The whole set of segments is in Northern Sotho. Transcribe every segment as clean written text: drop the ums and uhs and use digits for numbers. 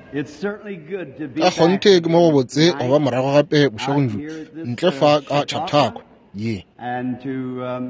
It's certainly good to be ka back gonte ke mo go botse tonight go ba morago gape bošegong out here at this, ntle fa ka Chicago, tšhathako ye and to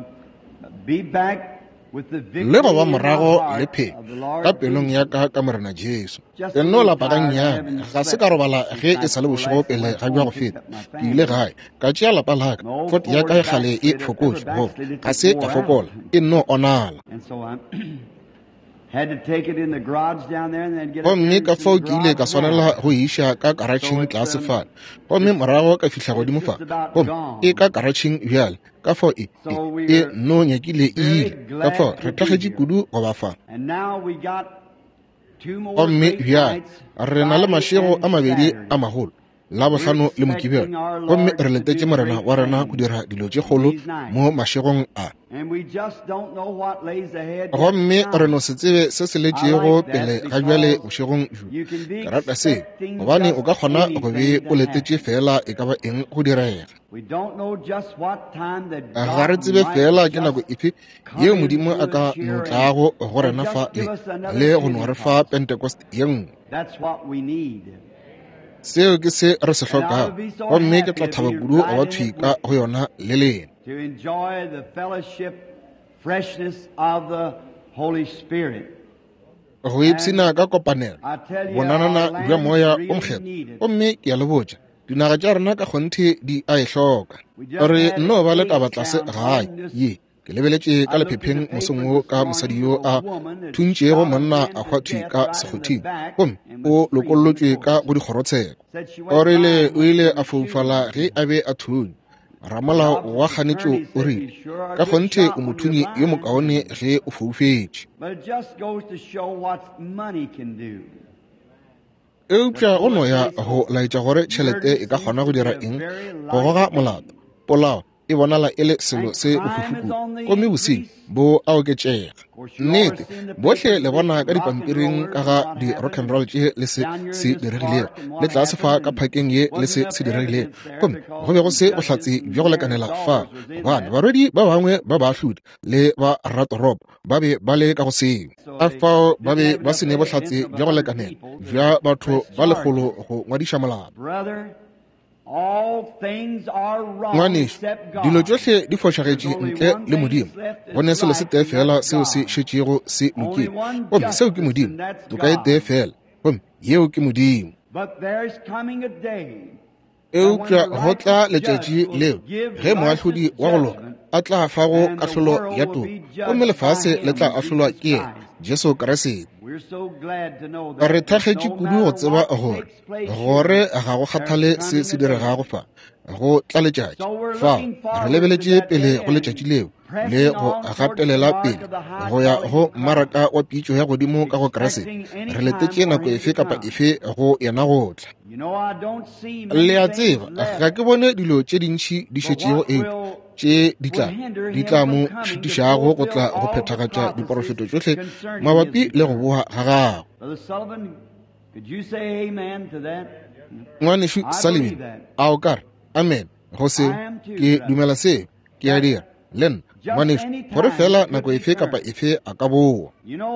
be back with the victory le go ba in my morago le heart phe of the ka Lord pelong ya Jesus. ka morena Jesu Just ke a no little la pa ka tired. I nnyane haven't ga se slept ka robala since ge night e sa le before bošego last. I pele went ga home jwa and go picked feta up my ke ile family. gae ka tšea lapa la ka No fot ya ka e gale e backslidder tlhokotše ever go backslided ga that se ya wore fokola out. e no onala And so I had to take it in the garage down there and then get up gomme there ka into the fao ke ile ka garage swanela now. go iša ka So karatšheng it's tlase fane gomme morago ka fitlha godimo fa just about gomme e ka gone. karatšheng bjale ka fao So we e are no nyakile very ile ka fao glad re to be thagetše here. kudu go ba fa And now we got 2 more gomme great bjale nights, re na le Friday mašego and a mabedi a Saturday. magolo la We're bohlano le mokibjana expecting our gomme Lord re to letetše do morena great wa rena go things dira dilo tše on kgolo these nights. mo mašegong a And we just don't know what lays ahead yet gomme re tonight. no se tsebe se se I letšego like pele that ga bjale because bošegong you can be ke rata se expecting gobane o just ka kgona go be anything o to letetše happen. fela e ka ba eng go direga We don't know just what time that ga re God tsebe fela might ke nako just efe come yeo modimo into a ka us here notlago go rena and fa just give le us another le go no re fa Pentecost. pentecost ye nngwe That's what we need. seo ke se re se And I tlhokago would be so gomme ke happy tla to thaba be kudu go ba right in it thwika with go you, yona le lena to enjoy the fellowship, freshness of the Holy Spirit. go ipshina ka kopanelo I tell you, bonanana our bja land moya o really mokgethwa need it. gomme ke a le botša dinaga tša rena ka kgonthe di a e hloka We just re had nno a ba le case taba tlase down gae home. This, ye ke lebeletše ka I looked in the lephepheng mosong paper wo this ka mosadi morning yo of a a woman that thuntšego shot a monna man a to hwa thwi death ka right in the sekgothing back gomme and o was free in lokollotšwe the ka courts. go dikgorotsheko Said she o went by rile and o went ile to a the foufala ge shooting. a be a thunya The ramolao wa office kganetšo attorney o said, rile "You sure are a ka good kgonthe o shot when you're mothunyi yo blind." mokaone ge o foufetše But it just goes to show what money can do. eupša go no ya That's go so laetša gore tšhelete murder e ka seems kgona to go be dira a eng very go goga light molato thing. polao e bonala e le selo And se crime is bohloko on the gomme bosenyi increase. bo a oketšega Of course, you all are nnete seeing the bohle papers le of bona these ka rock and dipampiring rollers ka and ga what di rock and happened, roll tše le se down here in se this diregilego park and le what tla se fa happened, ka and phakeng ye le wasn't se enough se diregilego evidence there gomme because go be go the se judges bohlatse bja go and their lekanela fa daughters was in gobane that. barwedi ba bangwe ba baahlodi le ba ratoropo ba be ba le ka go seo So ka they fao ba didn't be have ba enough se ne evidence bohlatse of bja go 100 lekanela people to bja batho press ba lekgolo charges. go ngwadiša molao Brother, all things are wrong ngwaneso except dilo God. tšohle di There's fošagetše only ntle one le thing modimo that's left gone that's selo se right, tee and fela that's seo se God. šetšego se Only lokile one gomme seo ke justice, modimo and that's toka e tee God. fela gomme yeo ke modimo But there's coming a day eupša go tla letšatši leo ge moahlodi wa go loka a tla fago kahlolo ya toka gomme lefase le tla ahlolwa ke yena jesu keresete re thakgetše kudu go tseba gore ga go kgathale se se diregago fa go tla letšatši fa re lebeletše pele go letšatši leo le go gatelela pele go ya go mmaraka wa pitšo ya godimo ka go keresete re letetše nako efe kapa efe go yena go tla le a tseba ga ke bone dilo tše dintšhi di šetšego eupša tše di tla mo šitišago go tla go phethagatša diprofeto tšohle mabapi le go boa ga gago ngwanešo Sullivan a o kare amen go seo ke dumela seo ke a dira le nna ngwanešo gore fela nako efe kapa efe a ka boa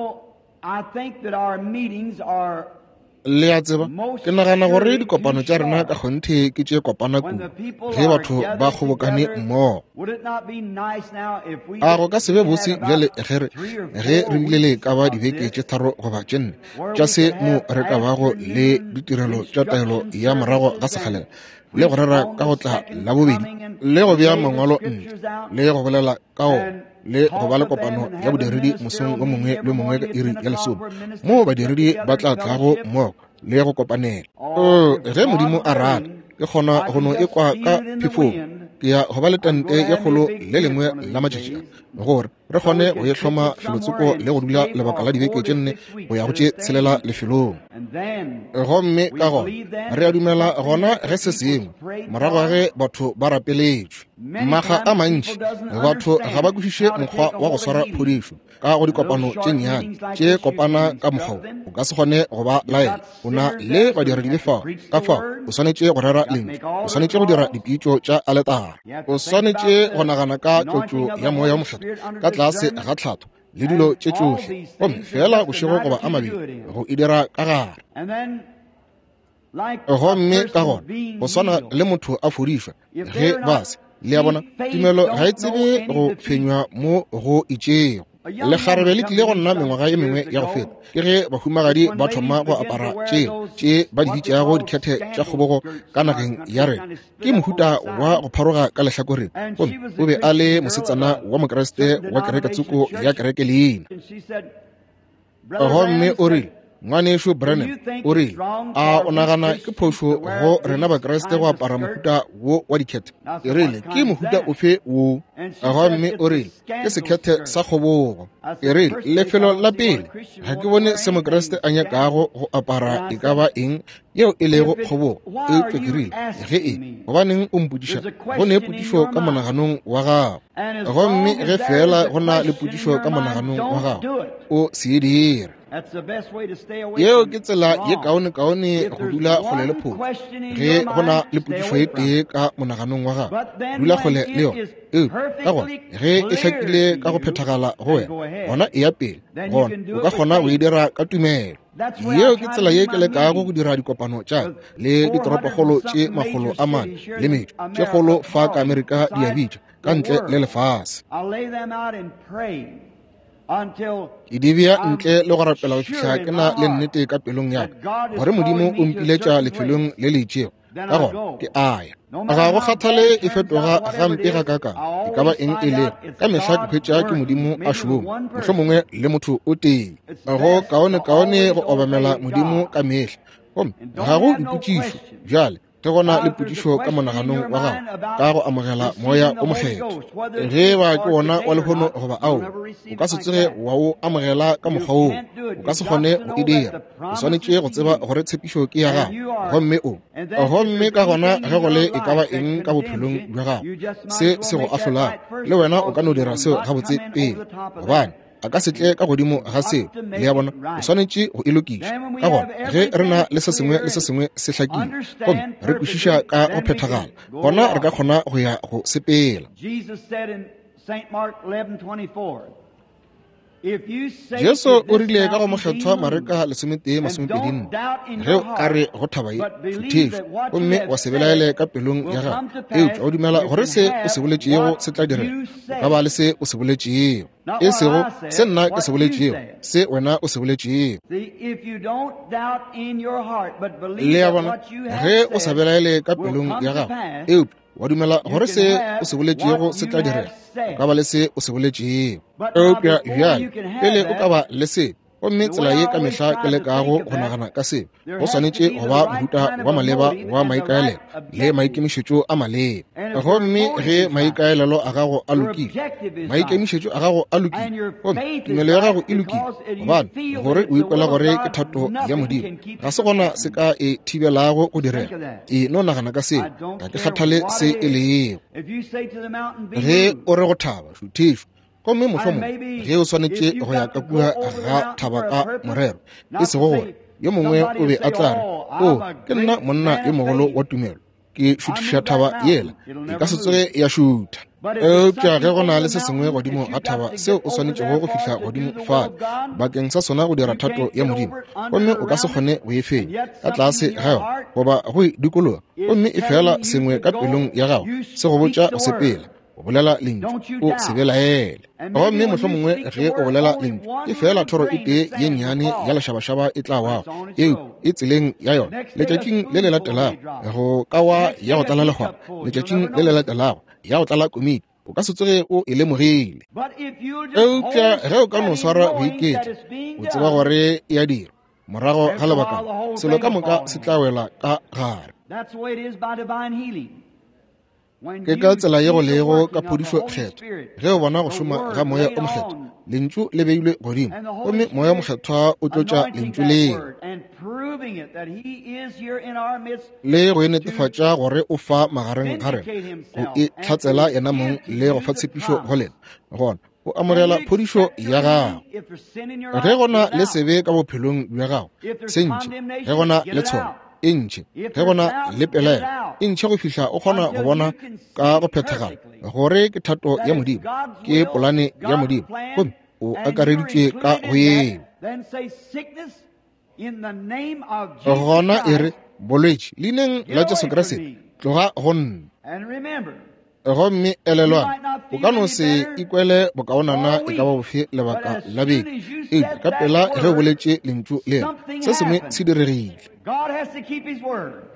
le a tseba ke nagana gore dikopano tša rena ka kgonthe ke tše kopana kudu ge batho ba kgobokane mmogo a go ka sebe bose bjale ge re bile le ka ba dibeke tše tharo goba tše nne tša se mo re ka bago le ditirelo tša taelo ya morago ga sekgalela le go rera ka go tla la bobedi le go bea mangwalo ntle le go bolela ka o le go ba le kopano ya bodiredi mosong o mongwe le mongwe ka iri ya lesome mo badiredi ba tla tlago mmogo le go kopanela ge modimo a rata ke kgona go no e kwa ka phefong ke ya go ba le tente ya kgolo le lengwe la matšatši gore re kgone go e hloma felotsoko le go dula lebaka la dibeke tše nne go ya go tše tshelela lefelong gomme ka gona re a dumela gona ge se sengwe morago ga ge batho ba rapeletšwe maga a mantši batho ga ba kwešiše mokgwa wa go swara phodišo ka go dikopano tše nnyane tše kopana ka mokgwa o ka se kgone go ba laela o na le badiredi le fao ka fao o swanetše go rera lentswe o swanetše go dira dipitšo tša aletara o swanetše go nagana ka tlotšo ya moya mokgetho ka tlase ga tlhatho le dilo tše tšohle gomme fela bošego goba a mabedi go e dira ka gare gomme ka gona go swana le motho a fodišwa ge base le ya bona tumelo ga e tsebe go fenywa mo go itšego lekgarebe le tlile go nna mengwaga ye mengwe ya go feta ke ge bahumagadi ba thoma go apara tše ba di bitšago dikgethe tša kgobogo ka nageng ya rena ke mohuta wa go pharoga ka lehlakoreng gomme o be a le mosetsana wa mokeresete wa kereke tsoko ya kereke leina gomme o rile ngwanešo Branham o rile a o nagana ke phošo go rena bakeresete go apara mohuta wo wa dikgethe e rile ke mohuta ofe wo gomme o rile ke sekgethe sa kgobogo e rile lefelo la pele ga ke bone se mokeresete a nyakago go apara e ka ba eng yeo e lego kgobogo e tlo ke rile ge e gobaneng o mpodiša go ne podišo ka monaganong wa gago gomme ge fela go na le podišo ka monaganong wa gago o se e dire yeo ke tsela ye kaone go dula kgole le pholo ge go na le podišo e tee ka monaganong wa gago dula kgole le yona ka gona ge e hlakile ka go phethagala go wena gona e ya pele gona o ka kgona go e dira ka tumelo yeo ke tsela ye ke lekago go dira dikopano tša le ditoropokgolo tše 400 le metšo tše kgolo fa ka Amerika di a bitša ka ntle le lefase ke di bea ntle le go rapela go fitlha ke na le nnete ka pelong ya gore modimo o mpiletša lefelong le le itšego ka gona ke aya ga go kgathale e fetoga gampe ga kakang e ka ba eng e le ka mehla ke hwetša ke modimo a šomo mohlho mongwe le motho o tee go kaone go obamela modimo ka mehla gomme ga go dipotšišo bjale ge gona le podišo ka monaganong wa gago ka go amogela moya o mokgetho ge ba ke wona wa lehono goba ao o ka se tsege wa o amogela ka mokgwa oo o ka se kgone go e dira o swanetše go tseba gore tshepišo ke ya gago gomme ka gona ge go le e ka ba eng ka bophelong bja gago se go ahlolago le wena o ka no dira seo gabotse pele gobane a ka setle ka godimo ga seo le ya bona o swanetše go e lokiša ka gona ge re na le se sengwe se hlakile gomme re kwešiša ka go phethagala gona re ka kgona go ya go sepela Jesu o rile ka go mokgethwa Mareka 11:24 ge ka re go thaba futhešo gomme wa se belaele ka pelong ya gago o dumela gore se o se boletšego se tla direla o ka ba le se o se boletšego e sego se nna ke se boletšego se wena o se boletšego le ya bona ge o sa belaele ka pelong ya gago wa dumela gore se o se boletšego se tla direla o ka ba le se o se boletšego eupša bjale pele o ka ba le se gomme tsela ye ka mehla ke lekago go nagana ka seo go swanetše go ba mohuta wa maleba wa maikaelelo le maikemišetšo a maleba gomme ge maikaelelo a gago a lokile maikemišetšo a gago a lokile gomme tumelo ya gago e lokile gobane gore o ikwela gore ke thato ya modimo ga se gona se ka e thibelago go direga e no nagana ka seo ga ke kgathale se e le yeo ge o re go thaba šuthešo gomme mohlomong ge o swanetše go ya ka kua ga thaba ka morero e sego gore yo mongwe o be a tla re ke nna monna yo mogolo wa tumelo ke šuthiša thaba yela e ka se tsoge ya šutha eupša ge go na le se sengwe godimo ga thaba seo o swanetšego go fihla godimo fale bakeng sa sona go dira thato ya modimo gomme o ka se kgone go e fenya ka tlase ga yo goba go dikologa gomme e fela sengwe ka pelong ya gago se go botša o sepela o bolela lentšu o se belaele gomme mohlho mongwe ge o bolela lentšu e fela thoro e tee ye nnyane ya lešabašaba e tla wago eo e tseleng ya yona letšatšing le le latelago go ka wa ya go tlala legwara letšatšing le le latelago ya go tlala komiti o ka se tsoge o e lemogile eupša ge o ka no swara boiketlo o tseba gore e a dira morago ga lebaka selo ka moka se tla wela ka gare ke ka tsela ye go lego ka phodišo kgetho ge o bona go šoma ga moya o mokgetho lentšu le beilwe godimo gomme moya o mokgethwa o tlotša lentšu leo le go e netefatša gore o fa magareng ga rena go e tlhatsela yena mong le go fa tshepišo go lena gona o amogela phodišo ya gago ge gona le sebe ka bophelong bja gago se ntšhe ge gona le tshono e ntšhe ge gona le pelaelo e ntšhe go fihla o kgona go bona ka go phethagala gore ke thato ya modimo ke polane ya modimo gomme o akareditšwe ka go eo in the name of gona Jesus e re Christ. bolwetši leineng la jesu kriste tloga go nna And remember, gomme elelwana o ka no se ikwele bokaonana e ka ba bofe lebaka la beke ka pela ge o boletše lentšu lena se sengwe se diregile. God has to keep His word.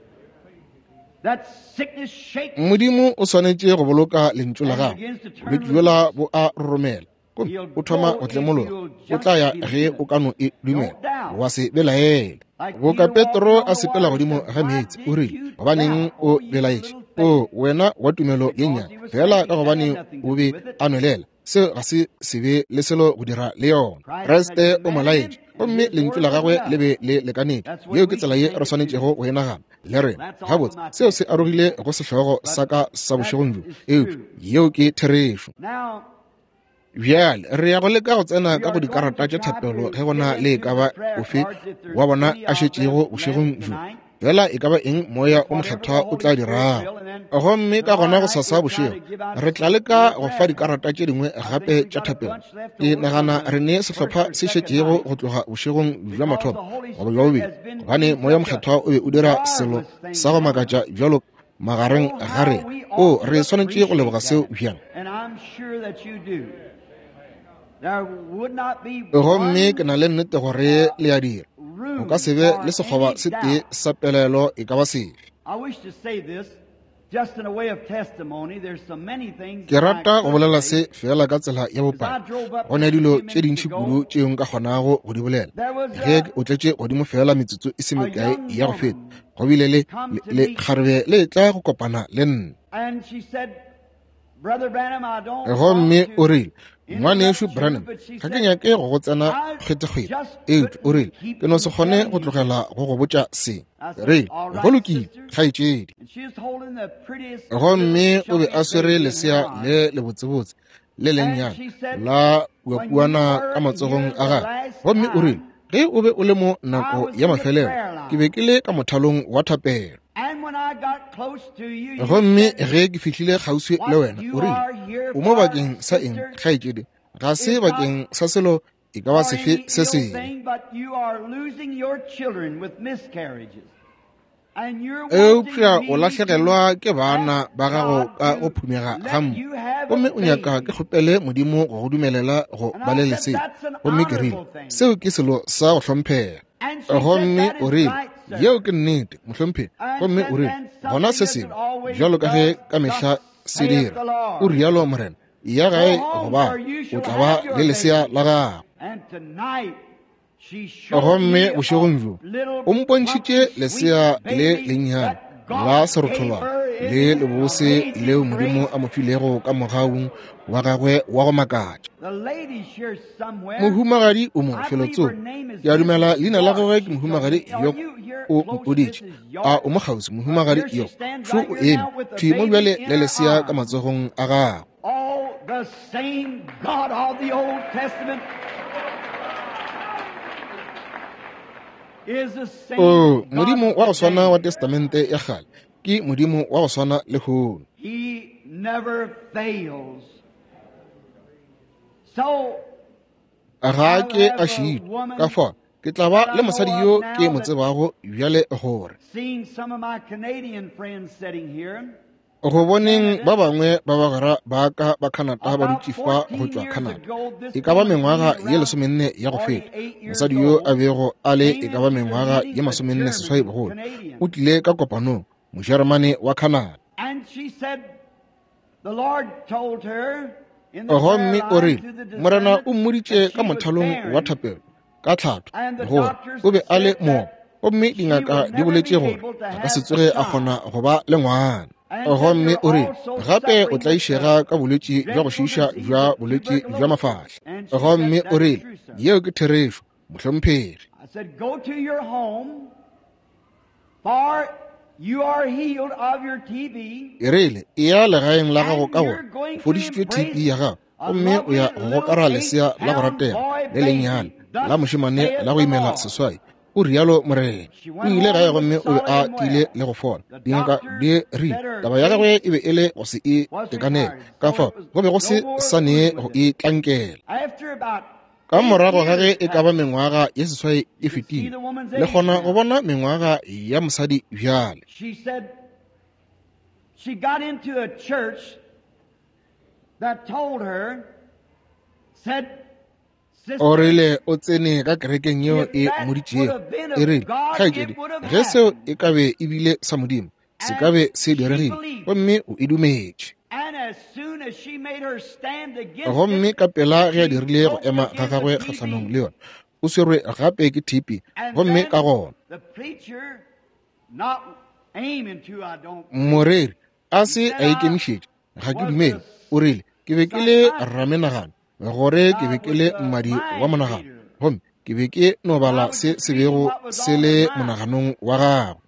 That sickness shakes. modimo o swanetše go boloka lentšu la gago bolwetši bjola bo a roromela gomme o thoma go tlemologa o tla ya ge o ka no e dumela wa se belaele boka petro a sepela godimo ga meetse o rile gobaneng o belaetše o wena wa tumelo ye nnyane fela ka gobaneng o be a nwelela seo ga se sebe le selo go dira le yona kreste o molaetše gomme lentšu la gagwe le be le lekanete yeo ke tsela ye re swanetšego go enagana le rena gabotse seo se arogile go sehlogo sa ka sa bošegong jo eupša yeo ke therešo. Now, bjale re ya go leka go tsena ka go dikarata tša thapelo ge gona le e ka ba ofe wa bona a šetšego bošegong jo fela e ka ba eng moya o mokgethwa o tla dirago gomme ka gona go sasa bošego re tla leka go fa dikarata tše dingwe gape tša thapelo ke nagana re ne sehlopha se šetšego go tloga bošegong bja mathomo goba bja bobedi gobane moya mokgethwa o be o dira selo sa go makatša bjalo magareng ga re o re swanetše go leboga seo bjang. and I'm sure that you do. There would not be gomme ke na le nnete gore le a dira room o ka se be for le sekgoba any se doubt. tee sa pelelo e ka ba sefe. I wish to say this just in a way of testimony. There's so many things. ke rata go bolela se fela ka tsela ya bopaki go na dilo tše dintšhi kudu tšeo nka kgonago go di bolela ge o tletše godimo fela metsotso e se mekae ya go feta go bile le kgarebe le tla go kopana le nna And she said, Brother Branham, I don't gomme want to o rile ngwanešo branam ga ke nyake go go tsena kgethekgwete eut o rile ke no se kgone go tlogela go go botša seng re go lokile kgaetšedi And she was holding the prettiest gomme o be a swere lesea le lebotsebotse le lennyane la buapuana ka matsogong a gage gomme o rile ge o be o le mo nako ya mafelelo ke be ke le ka mothalong wa thapelo And when I got close to you, you gomme said, ge ke fihlile kgauswi le wena o rile o mo bakeng sa eng kgaetšedi ga se bakeng sa selo e ka ba "For sefe any se ill seng thing, but you are losing your children with miscarriages. And you're eupša wanting o me latlhegelwa to ke bana ba gago ask ka God go to phumega let ga mmu you have a gomme o nyaka baby." ke kgopele modimo go go dumelela go And I ba le said, lesea "That's an gomme ke rile honorable thing." seo ke selo sa go hlomphega And she said, gomme "That o is rile right, sir." yeo ke nnete mohlomphegi And gomme said, o rile "And gona se something sengwe that always bjalo ka ge does, ka mehla thus se saith dira the Lord. o rialo morena ya gae Go home, goba for you o shall tla ba have your le lesea baby. la gago And tonight she showed gomme me bošegong jo a little o mpontšhitše plump, lesea sweet le baby lennyane that God la gave serotholwana her in le His lebose amazing leo modimo grace. a mo filego ka mogaung wa gagwe wa go makatša The lady's here somewhere. mohumagadi o mo I believe felotso her name is ke a dumela Mrs. leina la York. gagwe ke She told mohumagadi me, "Are yok you here o close to mpoditše Mrs. a York?" o mogausi mohumagadi Here she yok stands šo right o here eme now with the thwi mo baby bjale in le her lesea ka arms. matsogong a gago Oh, the same God of the Old Testament is the same o God modimo wa go today. swana wa testamente ya gale ke modimo wa go swana le gono He never fails. So, ga ke a šito ka fa ke tla ba le mosadi yo ke mo tsebago bjale gore seeing some of my Canadian friends sitting here, go boneng ba bangwe ba bagara ba ka ba Canada ba dutše fa go tšwa Canada e ka ba mengwaga ye 14 ya go feta mosadi yo a bego a le e ka ba mengwaga ye 46 bogolo o tlile ka kopanong mojeremane wa Canada and she said, the Lord told her in the prayer gomme o line rile to the morena o discernment mmoditše that ka she was mothalong wa barren. thapelo ka tlhatlo And the gore doctors o be a le said mo that gomme she dingaka would di never boletše be gore able to a ka have se a tsoge a child. kgona go ba le ngwana And gomme that o you're rile also gape o suffering tla with išega ka bolwetši jwa go šiša jwa bolwetši jwa mafatlha And she gomme said, o "That is rile true, sir." yeo ke therešo mohlomphegi I said, go to your home, for you are healed of your TB. e rile e ya legaeng la gago ka gore o fodišitšwe TB ya gago gomme o ya go gokara lesea la go ratega le lennyane la mošemane la go imela seswai o rialo morena o ile gae gomme o be a tiile le go fola dingaka di rile taba ya gagwe e be e le go se e tekanele ka fa go be go se sa nee go e tlankela After about ka morago ga ge e ka ba mengwaga ye seswai e fetile le gona go bona mengwaga ya mosadi bjale. She said she got into a church that told her, said, o rile o tsene ka kerekeng yeo e moditšego e rile kgaetšedi ge seo e kabe e bile sa modimo se kabe se diregile gomme o e dumetše. Gomme ka pela ge a dirile go ema ga gagwe kgatlhanong le yone o swerwe gape ke thipi gomme ka gona moreri a se a ikemišetše ga ke dumele o rile ke be ke le ramenagano gore ke be ke le mmadi wa monagano gomme ke be ke no bala se se bego se le monaganong wa gago.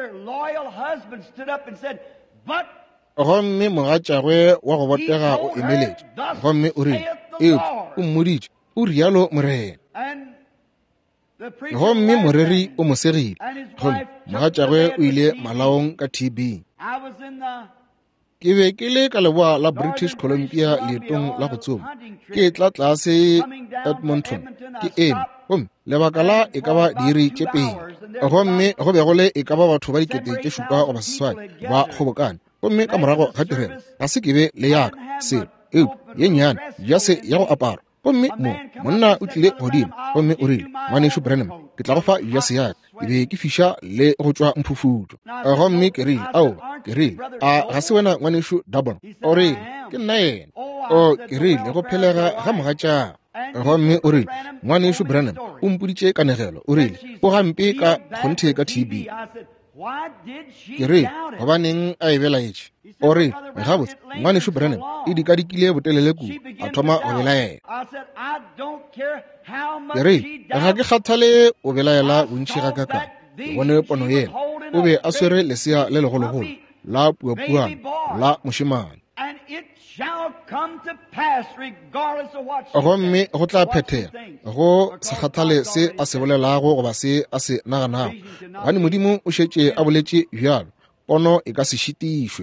Gomme mogatšagwe wa go botega o emeletše gomme o rile o mmoditše o rialo morena. Gomme moreri o mosegile gomme mogatšagwe o ile malaong ka TB. Ke be ke le ka leboa la British Columbia leetong la go tsoma ke tla tlase Edmonton ke eme gomme lebaka la e ka ba diiri tše pedi gomme go be go le e ka ba batho ba dikete tše šupa goba seswai ba kgobokane gomme ka morago ga tirelo ga se ke be le yaka selo ye nnyane ja se ya go apara gomme monna o tlile godimo gomme o rile ngwanešo Branham ke tla go fa ja se yaka ke be ke fiša le go tšwa mphufutšo gomme ke rile ao ke rile a ga se wena ngwanešo Double o rile ke nna yena o ke rile go phelega ga mogatšago gomme o rile ngwanešo Branham o mpoditše kanegelo o rile o gampe ka kgonthe ka TB. Ke rile gobaneng a e belaetše o rile megabotse ngwanešo Branham e dikadikile botelele kudu a thoma go belaela. Ke rile ga ke kgathale o belaela bontši ga kakang ke bone pono yena o be a swere lesea le legologolo la puapuana la mošemane gomme go tla phethega go se kgathale se a se bolelago goba se a se naganago gane modimo o šetše a boletše bjalo pono e ka se šitišwe.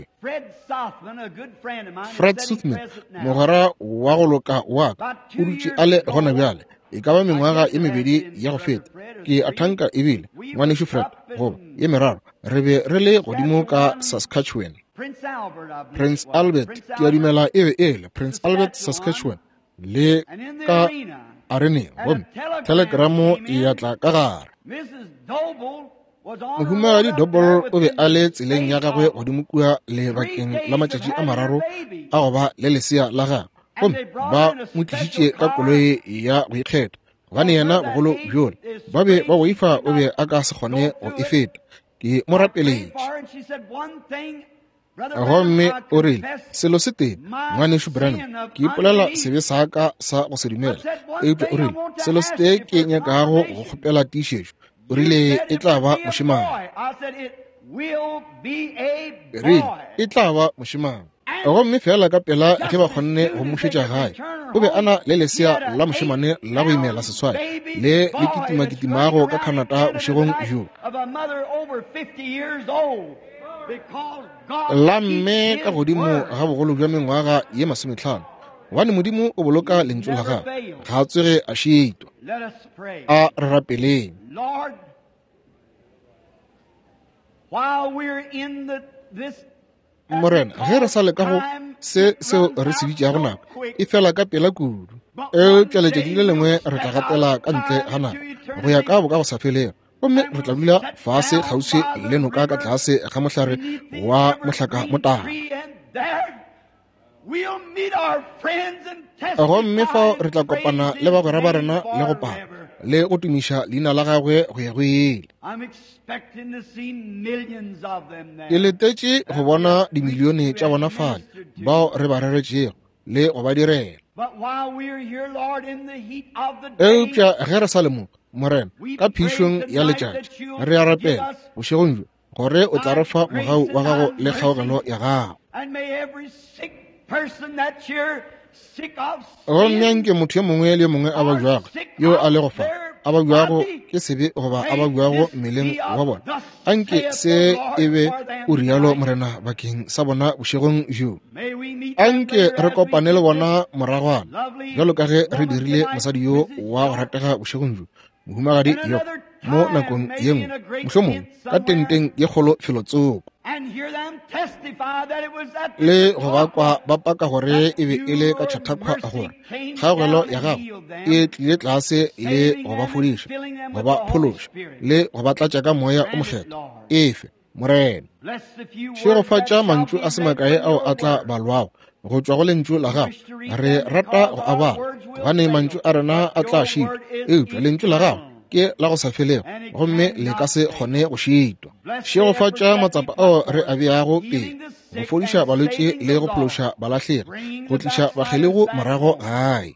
Fred Southman mogwera wa go loka wa ka o dutše a le gona bjale e ka ba mengwaga ye mebedi ya go feta ke a thanka ebile ngwanešo Fred goba ye meraro re be re le godimo ka Saskatchewan. Prince Albert ke a dumela e be e le Prince Albert Saskatchewan le ka areneng gomme telegramo e atla ka gare. Mohumagadi Double o be a le tseleng ya gagwe godimo kua lebakeng la matšatši a mararo a go ba le lesea la gagwe gomme ba mo tlišitše ka koloi ya go ikgetha gane yena bogolo bjole ba be ba go ifa o be a ka se kgone go e feta ke mo rapeletše. Gomme o rile selo se teng ngwanešo Branham ke ipolela sebe sa ka sa go se dumela eupša o rile selo se teng ke nyakago go kgopela tiišetšo o rile e tla ba mošemane. Rile e tla ba mošemane gomme fela ka pela ge ba kgonne go mošetša gae o be a na le lesea la mošemane la go imela seswai le kitimakitimago ka Canada bošegong bjo la mme ka godimo ga bogolo bja mengwaga ye 50 gane modimo o boloka lentso la gagwe ga a tswege a šitwa. A re rapeleng. Morena ge re sa le ka go se seo re se bitšago nako e fela ka pela kudu e tšaletšatši le lengwe re tla gatela ka ntle ga nako go ya ka boka go sa felego gomme re tla dula fase kgauswi le noka ka tlase ga mohlare wa mohlaka motala gomme fao re tla kopana le bagwera ba rena le go pala le go tumiša leina la gagwe go ya go ele. Ke letetše go bona dimilione tša bona fale bao re ba reretšego le go ba direla. Eupša ge re sa le mo morena ka phišong ya letšatši re a rapela bošegong bjo gore o tla re fa mogau wa gago le kgaogelo ya gago. gomme nke motho yo mongwe le mongwe a ba jwago yo a le go fa a ba jwago ke sebe goba a ba jwago mmeleng wa bona anke se ebe o rialo morena bakeng sa bona bošegong jo anke re kopane le bona moragwana jalo ka ge re dirile mosadi yo wa go ratega bošegong jo mohumagadi yo mo nakong ye nngwe mohlomong ka tenteng ye kgolo felotsoko le go bakwa ba paka gore e be e le ka tšhathakgwa a gore kgaogelo ya gago e tlile tlase le go ba fodiša go ba phološa le go ba tlatša ka moya o mokgetho efe morena šegofatša mantšu a semakae ao a tla balwago go tšwa go lentšu la gago re rata go a bala gane mantšu a rena a tla šitwa eupša lentšu la gago ke la go sa felego gomme le ka se kgone go šitwa šegofatša matsapa ao re a beago pele go fodiša balwetši le go phološa balatlhege go tliša bakgelego morago gae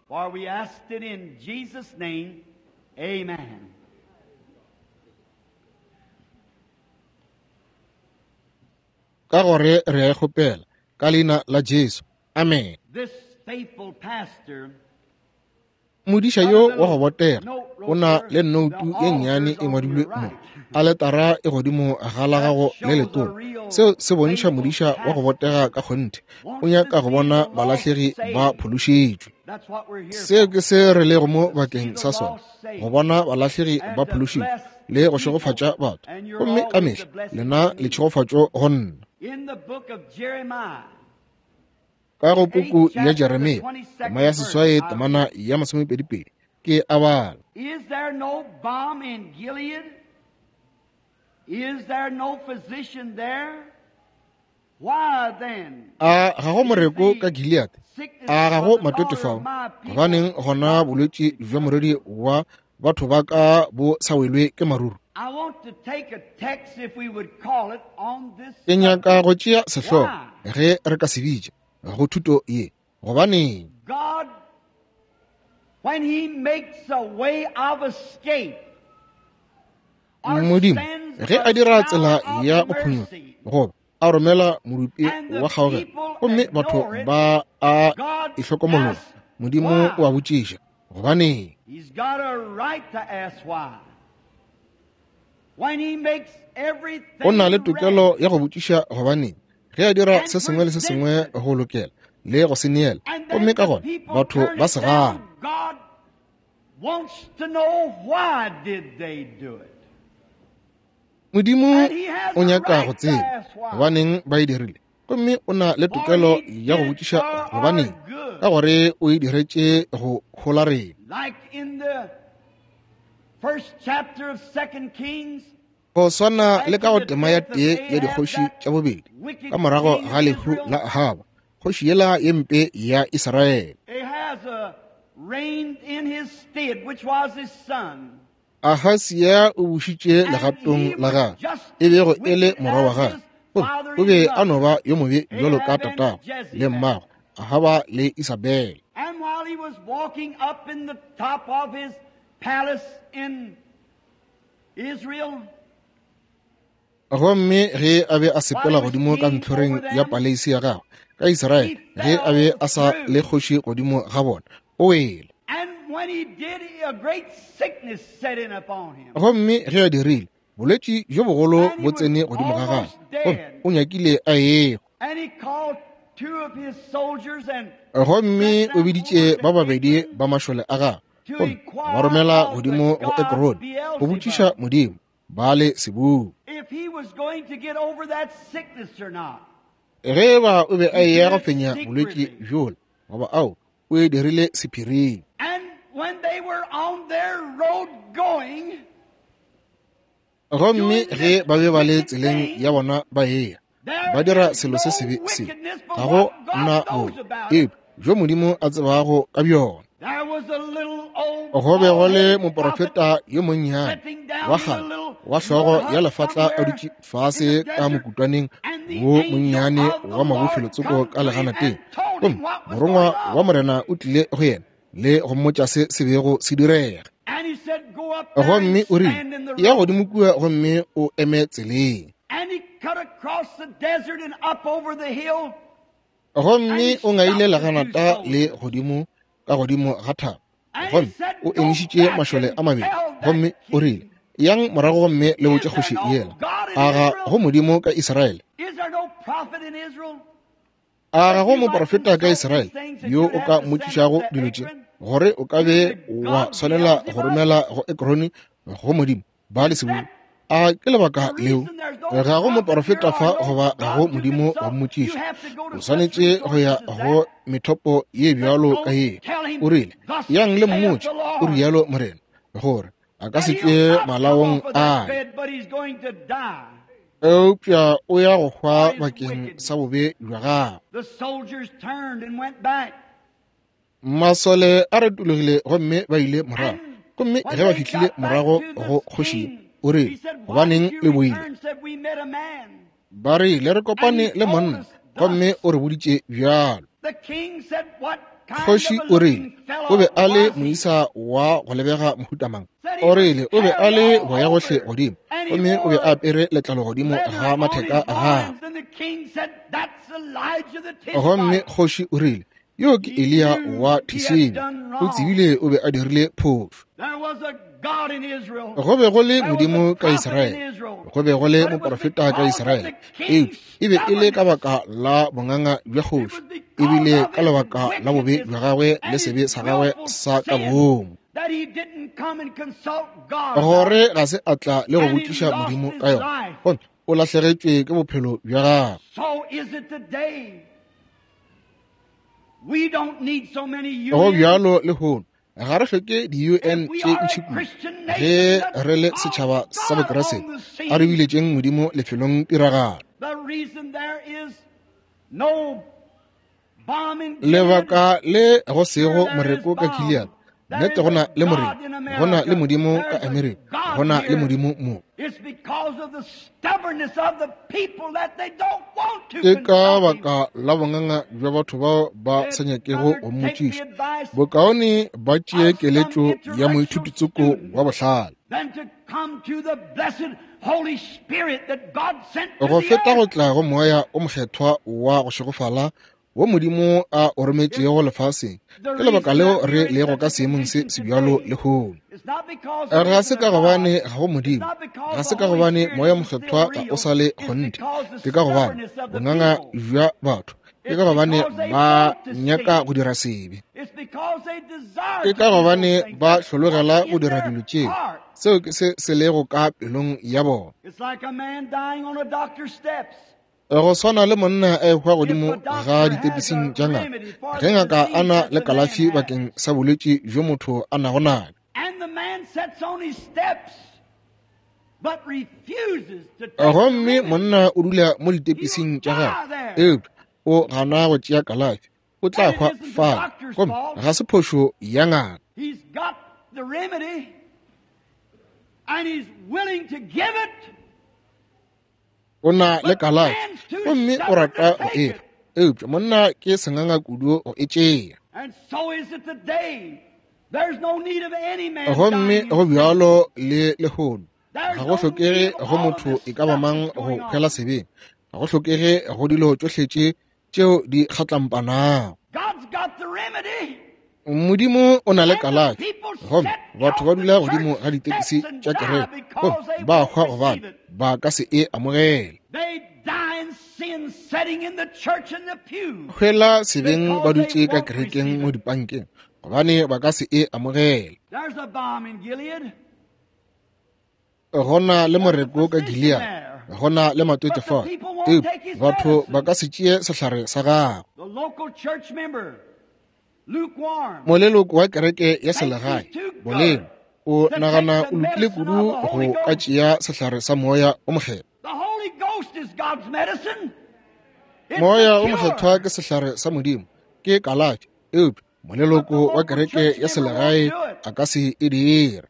ka gore re a e kgopela ka leina la Jesu amen modiša yo wa go botega o na le noutu ye nnyane e ngwadilwe mo a letara e godimo ga la gago le letona seo se bontšha modiša wa go botega ka kgonthe o nyaka go bona balatlhegi ba phološitšwe seo ke se re lego mo bakeng sa sona go bona balatlhegi ba phološitšwe le go šegofatša batho gomme ka mehla lena le tšhegofatšo go nna ka go puku ya Jeremia tema ya seswae temana ya 22 ke a bala Is there no balm in Gilead? Is there no physician there? Why then? a ga go moreko ka Gilead a ga go matotefao gobaneng gona bolwetši jwa moredi wa batho ba ka bo sa welwe ke maruru I want to take a text, if we would call it, on this. ke nyaka go tšea sehlogo ge re ka se bitša go thuto ye gobaneng God, when He makes a way of escape, or modimo sends ge a a dira shower tsela of ya go phunyo mercy, goba a romela morupi wa kgaogelo gomme batho ba a itlhokomologa modimo o a botšiša gobaneng He's got a right to ask why. When He makes everything o na le ready, tokelo ya go botšiša gobaneng ge a dira se sengwe le se sengwe go lokela le go se neela and gomme then ka the gone people batho turn ba it se down, gane God wants to know why did they do it. modimo And He has o a nyaka right go to tseba ask why. gobaneng ba e dirile gomme o na le tokelo ya go botšiša gobaneng ka gore o e diretše go gola rena Like in the first chapter of 2 Kings, go swana le ka go tema ya tee ya dikgoši tša bobedi ka morago ga lehu la Ahaba kgoši yela ye mpe ya Israele Ahaz reigned in his stead, which was his son. Ahazia o bušitše legatong la gagwe e bego e le morwa wa gagwe o be a no ba yo mobe bjalo ka tatago le mmago Ahaba le Isabele And while he was walking up in the top of his palace in Israel, gomme ge a be a sepela godimo ka ntlhoreng ya paleisi ya gagwe ka Isaraele ge a be a sa le kgoši godimo ga bona o wele and when he did, a great sickness set in upon him. gomme ge a dirile bolwetši jo bogolo bo tsene godimo ga gagwe o nyakile a ego And he called two of his soldiers and gomme o biditše ba babedi ba mašole a gagwe gomme ba romela godimo go Ekroni go botšiša modimo ba le sebung if he was going to get over that sickness or not. ge ba o be a eya go fenya bolwetši bjola goba ao o e dirile sephiring And when they were on their road going, gomme ge ba be ba le tseleng ya bona ba eya there ba dira is selo se no sebe se wickedness but ga go what God nna knows bone about it. jo modimo a tsebago ka bjona There was a little old go be go le bald-headed prophet moprofeta yo monnyane wa gale wa hlogo ya lefatla a dutše fase ka mokutwaneng wo monnyane wa mabofelotsoko ka legana teng gomme morongwa wa morena o tlile go yena le go mmotša se se bego se direga And he said, go up there gomme and o rile stand in the ya road. godimo kua gomme o eme tseleng And he cut across the desert and up over the hill gomme o ngaile laganata le godimo ka godimo ga thaba gomme o emišitše mašole a mabedi gomme o rile yang morago gomme le botše kgoši yela a ga go modimo ka Israele a ga go moprofeta ka Israele yo o ka mmotšišago dilo tše gore o ka be wa swanela go romela go Ekroni go modimo ba le sebolo a ke lebaka leo ga go moprofeta fa goba ga go modimo wa mmotšiša o swanetše go ya go methopo ye bjalo ka ye o rile yang le mmotše o rialo morena gore a ka se tšee malaong ae eupša o ya go hwa bakeng sa bobe bja gago masole a retologile gomme ba ile morago gomme ge ba fihlile morago go kgoši o re gobaneng le boile ba re le re kopane le monna gomme o re boditše bjalo kgoši o re o be a le moisa wa go lebega mohutamang o rile o be a le boya gohle godimo gomme o be a apere letlalo godimo ga matheka a gago gomme kgoši o rile yo ke Elia wa Tishini o tsebile o be a dirile phošo go be go le modimo ka Israele go be go le moprofeta ka Israele e be e le ka baka la bonganga bja kgoši e bile ka lebaka la bobe bja gagwe le sebe sa gagwe sa ka bomo gore ga se a tla le go botšiša modimo ka yona gomme o lahlegetšwe ke bophelo bja gagwe go bjalo le hono ga re hloke di-UN tše ntšhiku ge re le setšhaba sa bokeresete a re biletšeng modimo lefelong tiragalo lebaka le go sego moreko ka Gilead nnete gona le moreko gona le modimo ka Amerika gona le modimo mo ke ka baka la bonganga bja batho bao ba sa nyakego go mmotšiša bokaone ba tšee keletšo ya moithutitsoko wa bohlale go feta go tla go moya o mokgethwa wa go šegofala wo modimo a o rometšego lefaseng ke lebaka leo re lego ka seemong se sebjalo le hono ga se ka gobane ga go modimo ga se ka gobane moya mokgethwa ga o sa le kgonte ke ka gobane bonganga bja batho ke ka gobane ba nyaka go dira sebe ke ka gobane ba hlologela go dira dilo tšeo seo ke se lego ka pelong ya bona go swana le monna a hwa godimo ga ditepising tša ngaka ge ngaka a na le kalafi bakeng sa bolwetši jo motho a nago nago gomme monna o dula mo ditepising tša gagwe o gana go tšea kalafi o tla hwa fala gomme ga se phošo ya ngaka o na le kalafi gomme o rata go eba eupša monna ke senganga kudu go e tšea gomme go bjalo le lehono ga go hlokege go motho e ka ba mang go hwela sebeng ga go hlokege go dilo tšohletše tšeo di kgatlampanago modimo o na le kalafi gomme batho ba dula godimo ga ditepisi tša kereke gomme ba hwa gobane ba ka se e amogele hwela sebeng ba dutše ka kerekeng mo dipankeng gobane ba ka se e amogele gona le moreko ka Gilead gona le matwetwe fa batho ba ka se tšee sehlare sa gago moleloko wa kereke ya selegae boleng o nagana o lokile kudu go ka tšea sehlare sa moya o mokgethwa moya o mokgethwa ke sehlare sa modimo ke kalafi eupša moleloko wa kereke ya selegae a ka se e dira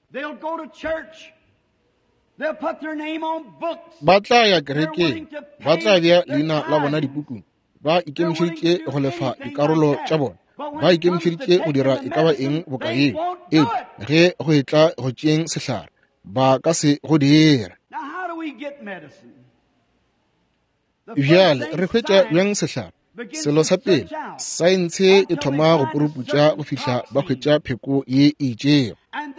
ba tla ya kerekeng ba tla bja leina la bona dipukung ba ikemišeditše go lefa dikarolo tša bona ba ikemišeditše go dira e ka ba eng bokaeng ge go etla go tšeeng sehlare ba ka se go dira bjale re hwetša bjang sehlare selo sa pele saense e thoma go puruputša go fihla ba hwetša pheko ye e tšeo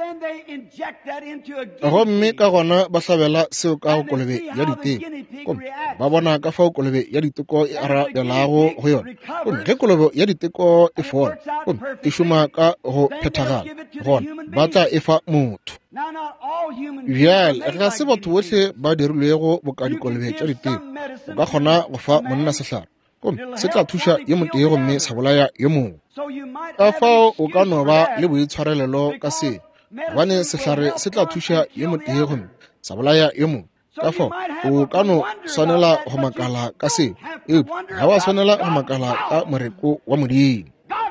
gomme ka gona ba hlabela seo ka go kolobe ya diteko ba bona ka fao kolobe ya diteko e arabelago go yona ge kolobe ya diteko e fola e šoma ka go phethagala gona ba tla e fa motho bjale ga se batho botlhe ba dirilwego boka dikolobe tša diteko o ka kgona go fa monna sehlare se tla thuša ye motee gomme sa bolaya ye mongwe ka fao o ka no ba le boitshwarelelo ka se gobane sehlare se tla thuša ye motee gomme sa bolaya ye mongwe ka fao o ka no swanela go makala ka se ga wa swanela go makala ka moreko wa modimo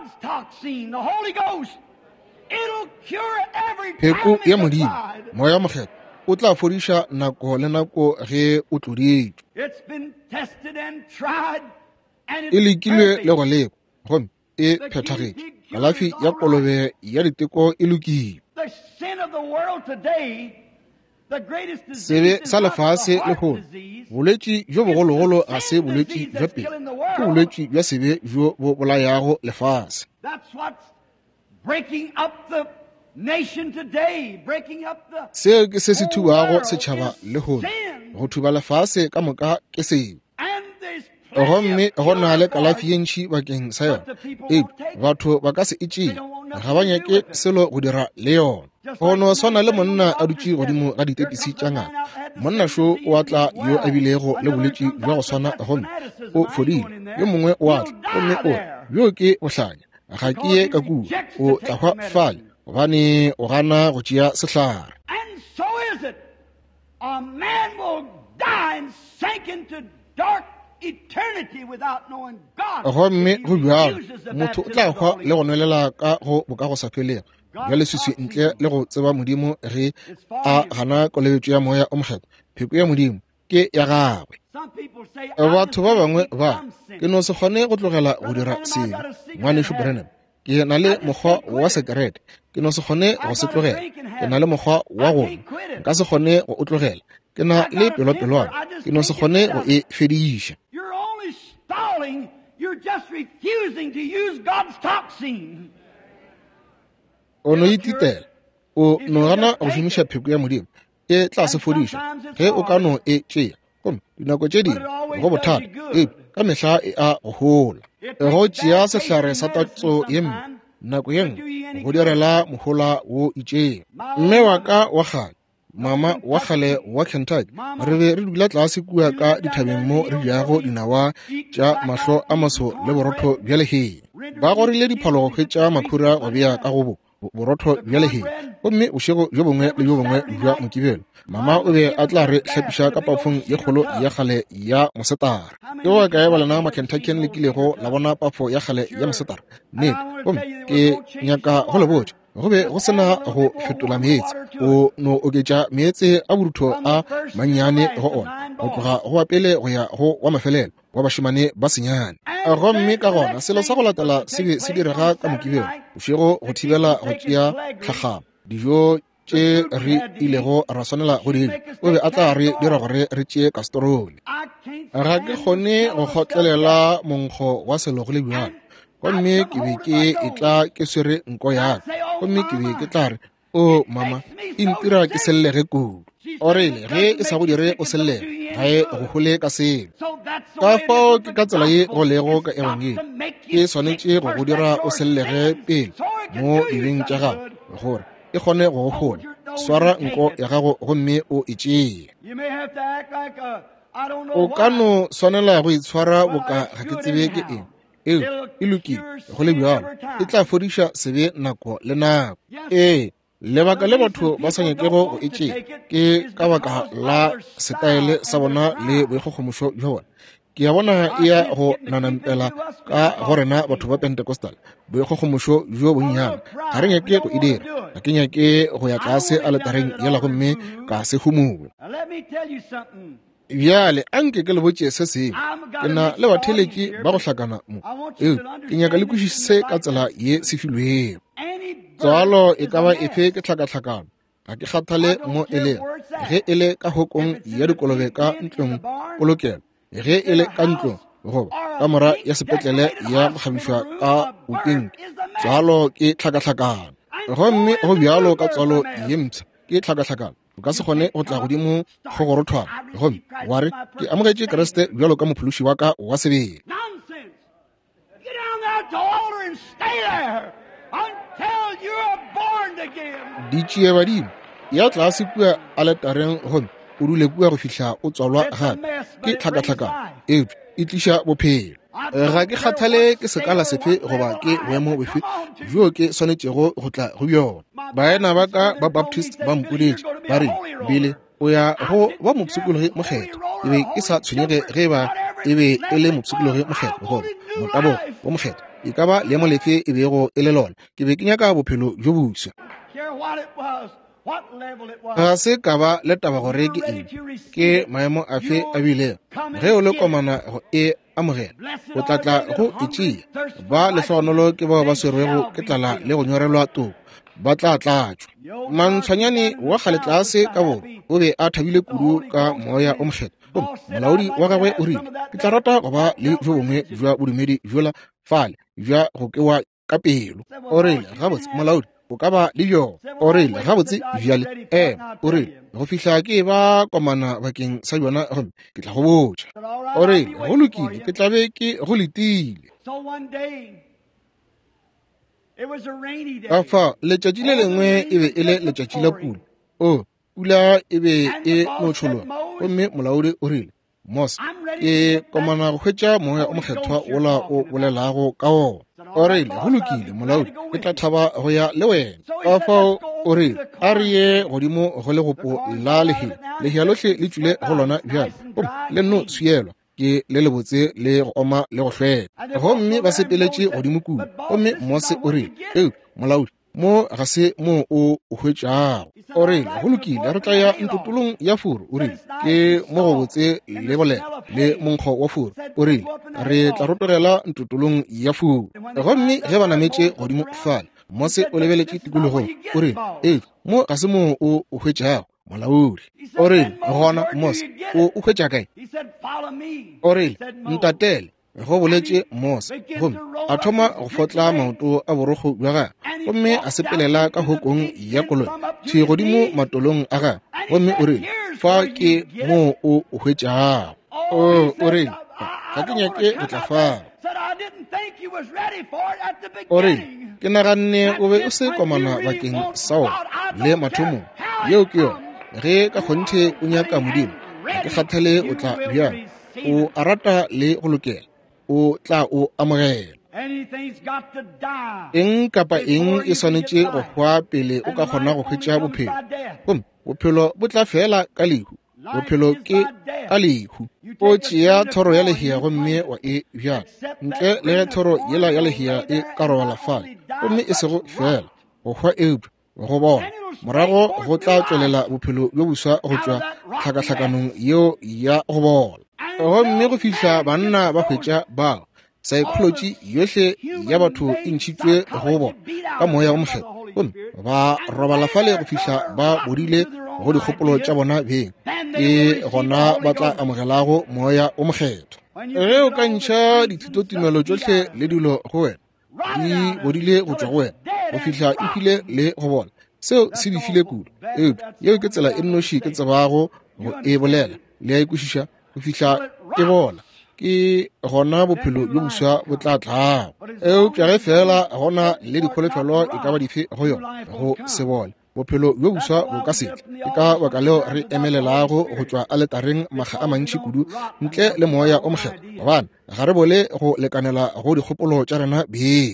pheko ya modimo moya mokgetho o tla fodiša nako le nako ge o tloditšwe e lekilwe le go lekwa gomme e phethagetše kalafi ya kolobe ya diteko e lokile sebe sa lefase le golo bolwetši jo bogologolo ga se bolwetši jwa pele ke bolwetši jwa sebe jo bo bolayago lefase seo ke se se thubago setšhaba le golo go thuba lefase ka moka ke sebe gomme go na le kalafi ye ntšhi bakeng sa yona batho ba ka se itšee ga ba nyake selo go dira le yona go no swana le monna a dutše godimo ga ditepisi tša ngaka monna šo o atla yo a bilego le bolwetši jwa go swana gomme o fodile yo mongwe o atla gomme o bjo ke bohlanya ga ke ye ka kua o tla hwa fale gobane o gana go tšea sehlare gomme go bjalo motho o tla hwa le go nwelela ka go boka go sa felego ya leswiswi ntle le go tseba modimo ge a gana kolebetšo ya moya o mokgetho pheko ya modimo ke ya gagwe batho ba bangwe ba ke no se kgone go tlogela go dira selo ngwaneso Branham ke na le mokgwa wa sekerete ke no se kgone go se tlogela ke na le mokgwa wa gona nka se kgone go o tlogela ke na le pelopelwana ke no se kgone go e fediša o no ititela o no gana go šomiša pheko ya modimo e tla se fodiša ge o ka no e tšea gomme dinako tše dingwe go bothata ka mehla e a go gola go tšea sehlare sa tatso ye mme nako ye nngwe go direla mohola wo itšeng mme wa ka wa kgale mama wa kgale wa Kentucky re be re dula tlase kua ka dithabeng mo re jago dinawa tša mahlo a maso le borotho bjale he ba gorile diphalogo kgwetša makhura go bea ka go borotho bjale he gomme bošego jo bongwe le jo bongwe jwa mokibelo mama o be a tla re hlapiša ka pafong ye kgolo ya kgale ya mosetara ke go kae ba lena ma-Kentuckian le kilego la bona pafo ya kgale ya mosetara nnete gomme ke nyaka go le botse go be go sena go fetola meetse o no oketša meetse a borutho a mannyane go ona go tloga go apele go ya go wa mafelelo wa bašimane ba senyane gomme ka gona selo sa go latela se be se direga ka mokibelo bošego go thibela go tšea tlhagamo dijo tše re ilego ra swanela go dile o be a tla re dira gore re tšee kastorone ga ke kgone go kgotlelela monkgo wa selo go le bjalo gomme ke be ke etla ke swere nko yaka gomme ke be ke tla re o mama e ntira ke sellege kudu orele ge e sa go dire o sellege ga e go gole ka selo ka fao ke ka tsela ye go lego ka evangeli ke swanetše go go dira o sellege pele mo direng tša gago gore e kgone go go gola swara nko ya gago gomme o e tšee o ka no swanela go itshwara boka ga ke tsebe ke eng eo e lokile go le bjalo e tla fodiša sebe nako le nako lebaka le batho ba sa nyakego go e tšea ke ka baka la setaele sa bona le boikgokgomošo bja bona ke ya bona e ya go nanampela ka go rena batho ba Pentecostal boikgokgomošo bjo bonnyane ga re nyake go e dira ga ke nyake go ya tlase a letareng yela gomme ka se humule bjale anke ke le botše se sengwe ke na le batheleki ba go hlakana mo ke nyaka le kwešišise ka tsela ye se filwego tswalo e ka ba efe ke hlakahlakano ga ke kgathale mo e leng ge e le ka hokong ya dikolobe ka ntlong polokelo ge e le ka ntlong goba ka mora ya sepetlele ya go kgabiswa ka boteng tswalo ke tlhakatlhakano gomme go bjalo ka tswalo ye ntsha ke tlhakatlhakano o ka se kgone go tla godimo go go rothwana gomme wa re ke amogetše Kriste bjalo ka mophološi wa ka wa sebele. Di tšee badimo ya tlase kua aletareng gomme o dule kua go fihla o tswalwa gape ke tlhakatlhakano e tliša bophelo. Ga ke kgathale ke sekala sefe goba ke boemo bofe jo ke swanetšego go tla go bjona. Baena ba ka ba Baptist ba mpoletše ba re bile o ya go ba mopshikologi mokgetho e be e sa tshwenyege ge ba e be e le mopshikologi mokgetho goba motabo wa mokgetho e ka ba leemo lefe e bego e le lona ke be ke nyaka bophelo jo boswa. Ga se ka ba le taba gore ke eng ke maemo afe a bile ge o le komana e amogela o tlatla go etšea ba lehlogonolo ke bao ba swerwego ke tlala le go nyorelwa toko ba tla tlatšwa. Mantshwanyane wa kgaletlase ka bobe o be a thabile kudu ka moya o mokgetho molaodi wa gagwe o rile ke tla rata go ba le jo bongwe jwa bodumedi jola fale jwa go kewa ka pelo o rile gabotse molaodi o ka ba le bjona o rile gabotse bjale o rile go fihla ke ba komana bakeng sa bjona gomme ke tla go botša o rile go lokile ke tla be ke go letile. Ka fa letšatši le lengwe e be e le letšatši la pula pula e be e no tšhologa gomme molaodi o rile Mose ke komana go hwetša moya o mokgethwa ola o bolelago ka ona o rile go lokile molaodi ke tla thaba go ya le wena. Ka fao o rile a re ye godimo go le gopo la lehea lohle le tšwile go lona bjalo le no swielwa ke le lebotse le go oma le go hlwela gomme ba sepeletše godimo kudu gomme Mose o rile molaodi mo ga se mo o hwetšago o rile go lokile re tla ya ntotolong ya furu o rile ke mo go botse le bolela le monkgo wa furu o rile re tla rotogela ntotolong ya furu gomme ge ba nametše godimo fale Mose o lebeletše tikologong o rile mo ga se mo o hwetšago molaodi o rile gona Mose o hwetša kae o rile ntatele go boletše Mose gomme a thoma go fotla maoto a borogo bja gagwe gomme a sepelela ka hokong ya koloi tšhi godimo matolong a gagwe gomme o rile fa ke mo o hwetšago o rile ga ke nyake go tla fao o rile ke naganne o be o se komana bakeng sao le mathomong yeo ke yona ge ka kgonthe o nyaka modimo ke kgathale o tla bjang o a rata le go lokela o tla o amogela eng kapa eng e swanetše go hwa pele o ka kgona go hwetša bophelo bophelo bo tla fela ka lehu bophelo ke ka lehu o tšea thoro ya lehea gomme wa e bjala ntle le ge thoro yela ya lehea e ka robala fale gomme e sego fela go hwa eupša go bona morago go tla tswelela bophelo bjo boswa go tšwa tlhakatlhakanong yeo ya go bola gomme go fihla banna ba hwetša bao psychology yohle ya batho e ntšhitšwe go bona ka moya o mokgetho gomme ba robala fale go fihla ba bodile go dikgopolo tša bona beng ke gona ba tla amogelago moya o mokgetho ge o ka ntšha dithutotumelo tšohle le dilo go wena di bodile go tšwa go wena go fihla e file le go bona seo se di file kudu yeo ke tsela e nnoši ke tsebago go e bolela le ya ekwešiša go fihla ke bona ke gona bophelo bjo boswa bo tla tlago eupša ge fela gona le dikholofelo e ka ba dife go yona go se bole bophelo bjo boswa bo ka setla ke ka baka leo re emelelago go tšwa aletareng maga a mantši kudu ntle le moya o mokgetho gobane ga re bole go lekanela go dikgopolo tša rena beng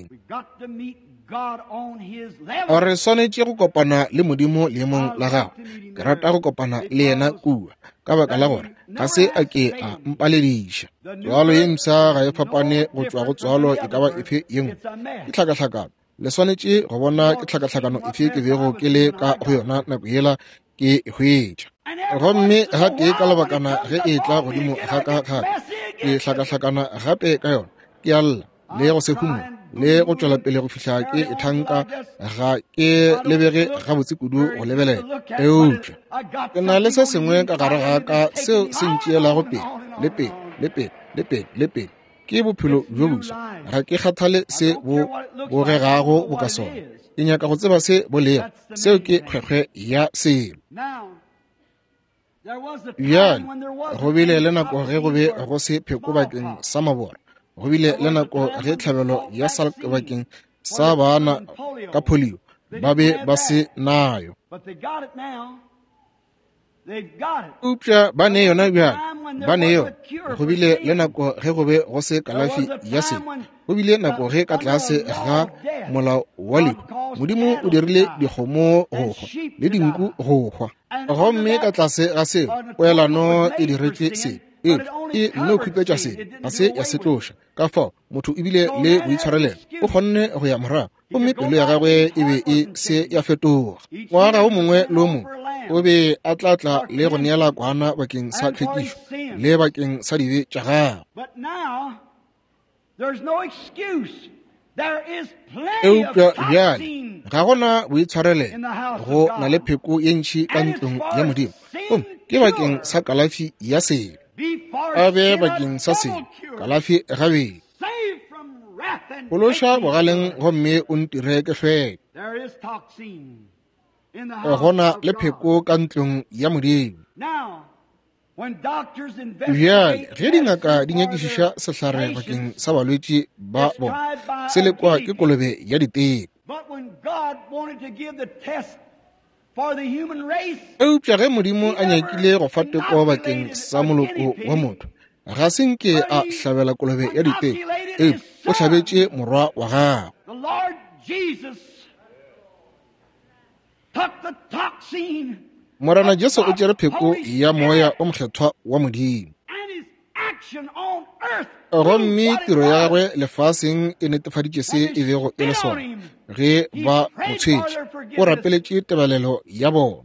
re swanetše go kopana le modimo leemong la gago ke rata go kopana le yena kua ka baka la gore ga se a ke a mpalediša tswalo ye msa ga e fapane go tšwa go tswalo e ka ba efe ye nngwe ke tlhakatlhakano le swanetše go bona ke tlhakatlhakano efe ke bego ke le ka go yona nako yela ke e hwetša gomme ga tee ka lebakana ge e tla godimo ga ka gape ke tlhakatlhakana gape ka yona ke a lla le go se humo le go tšwela pele go fihla ke e thanka ga ke lebege gabotse kudu go lebelela eupša ke na le se sengwe ka gare ga ka seo se ntšeelago pele le pele le pele le pele le pele ke bophelo jo boswa ga ke kgathale se bo regago bo ka sona ke nyaka go tseba se bolego seo ke kgwekgwe ya selo bjale go bile le nako ge go be go se pheko bakeng sa mabora go bile le nako ge tlhabelo ya Salk bakeng sa bana ka polio ba be ba se nayo upša ba ne yona bjale ba ne yona go bile le nako ge go be go se kalafi ya se go bile nako ge ka tlase ga molao wa lehu modimo o dirile dikgomo go hwa le dinku go hwa gomme ka tlase ga seo poelano e diretswe se e nno khupetša se ga se ya setloša ka fao motho e bile le boitshwarelelo o kgonne go ya morago gomme pelo ya gagwe e be e se ya fetoga ngwaga o mongwe le o mongwe o be a tlatla le go neela kwana bakeng sa tlhwekišo le bakeng sa dibe tša gagwe eupša bjale ga gona boitshwarelelo go na le pheko ye ntšhi ka ntlong ya modimo ke bakeng sa kalafi ya selo a be bakeng sa selo kalafi gabedi kološa bogaleng gomme o ntire ke hlweke gona le pheko ka ntlong ya modimo bjale ge dingaka di nyakišiša sehlare bakeng sa balwetši ba bona se lekwa ke kolobe ya diteko eupša ge modimo a nyakile go fa teko bakeng sa moloko wa motho ga se nke a hlabela kolobe ya diteko o hlabetše morwa wa gago morana Jesu o tšere pheko ya moya o mokgethwa wa modimo gomme tiro ya gagwe lefaseng e netefaditše se e bego e le sona ge ba motshwetše o rapeletše tebelelo ya bona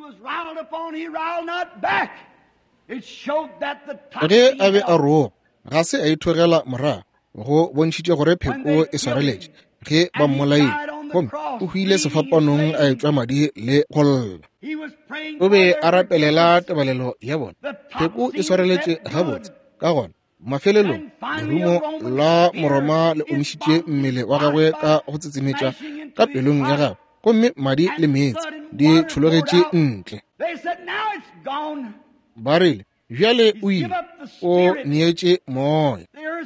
ge a be a roga ga se a ithogela morago go bontšhitše gore pheko e swareletše ge ba mmolaile gomme o hwile sefapanong a etswa madi le go lla o be a rapelela tebelelo ya bona pheko e swareletše gabotse ka gona mafelelong lerumo la moroma le omišitše mmele wa gagwe ka go tsetsemetša ka pelong ya gagwe gomme madi le meetse di tšhologetše ntle ba rile bjale o ile o neetše moya